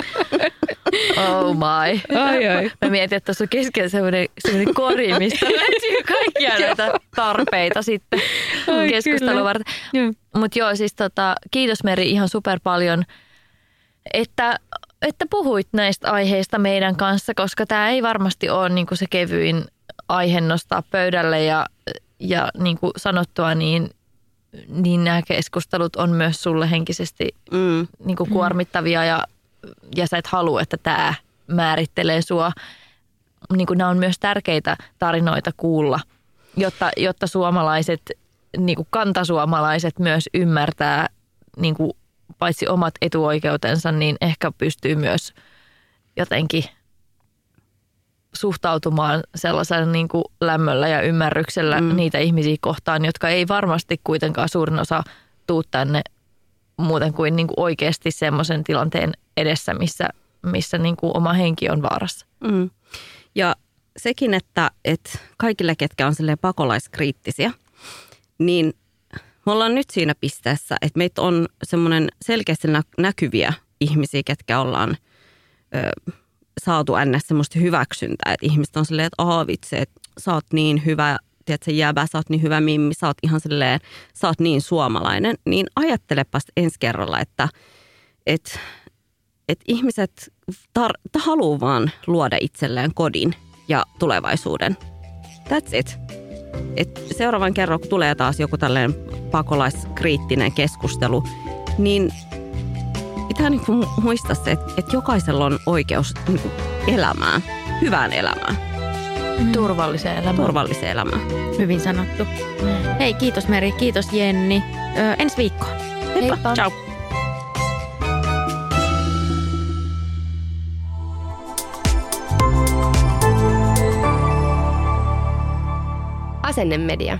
S5: Oh my.
S4: Ai ai.
S5: Mä mietin, että tuossa on keskellä semmoinen, semmoinen kori, mistä löytyy kaikkia näitä tarpeita sitten keskustelua varten. Mutta joo, siis tota, kiitos Meri ihan super paljon, että, että puhuit näistä aiheista meidän kanssa, koska tämä ei varmasti ole niinku se kevyin aihe nostaa pöydälle ja, ja niin kuin sanottua, niin niin nämä keskustelut on myös sulle henkisesti mm. niin kuin kuormittavia ja, ja sä et halua, että tämä määrittelee sua. Niin kuin nämä on myös tärkeitä tarinoita kuulla, jotta, jotta suomalaiset, niin kuin kantasuomalaiset myös ymmärtää niin kuin paitsi omat etuoikeutensa, niin ehkä pystyy myös jotenkin suhtautumaan sellaisen niin kuin lämmöllä ja ymmärryksellä mm. niitä ihmisiä kohtaan, jotka ei varmasti kuitenkaan suurin osa tuu tänne muuten kuin, niin kuin oikeasti semmoisen tilanteen edessä, missä, missä niin kuin oma henki on vaarassa.
S3: Mm. Ja sekin, että, että kaikille, ketkä on silleen pakolaiskriittisiä, niin me ollaan nyt siinä pisteessä, että meitä on semmoinen selkeästi näkyviä ihmisiä, ketkä ollaan ö, saatu ns. Semmoista hyväksyntää, että ihmiset on silleen, että aah vitsi, että sä oot niin hyvä, tiedätkö, jäbä, sä oot niin hyvä mimmi, sä oot ihan silleen, sä oot niin suomalainen, niin ajattelepas ensi kerralla, että, että, että ihmiset tar- haluaa vaan luoda itselleen kodin ja tulevaisuuden. That's it. Et seuraavan kerran, kun tulee taas joku tällainen pakolaiskriittinen keskustelu, niin pitää niin kuin muistaa se, että, että jokaisella on oikeus niin kuin elämään, hyvään elämään.
S5: Mm. Turvalliseen elämään.
S3: Turvalliseen elämään.
S4: Hyvin sanottu. Mm. Hei, kiitos Meri, kiitos Jenni. Ö, ensi viikkoon.
S5: Heippa.
S3: Heippa. Ciao.
S6: Asennemedia.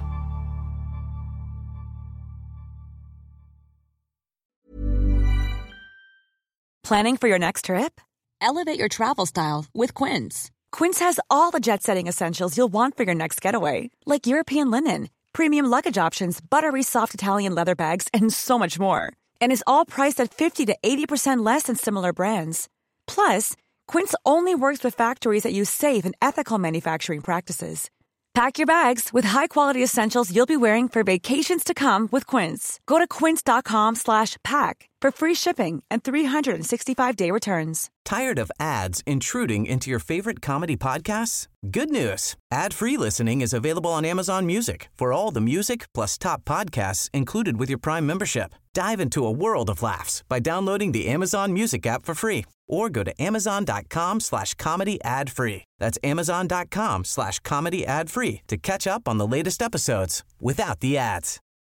S1: Planning for your next trip?
S2: Elevate your travel style with Quince.
S1: Quince has all the jet-setting essentials you'll want for your next getaway, like European linen, premium luggage options, buttery soft Italian leather bags, and so much more. And is all priced at fifty to eighty percent less than similar brands. Plus, Quince only works with factories that use safe and ethical manufacturing practices. Pack your bags with high-quality essentials you'll be wearing for vacations to come with Quince. Go to quince.com slash pack for free shipping and three sixty-five day returns.
S6: Tired of ads intruding into your favorite comedy podcasts? Good news. Ad-free listening is available on Amazon Music for all the music plus top podcasts included with your Prime membership. Dive into a world of laughs by downloading the Amazon Music app for free or go to amazon.com slash comedy ad free. That's amazon.com slash comedy ad free to catch up on the latest episodes without the ads.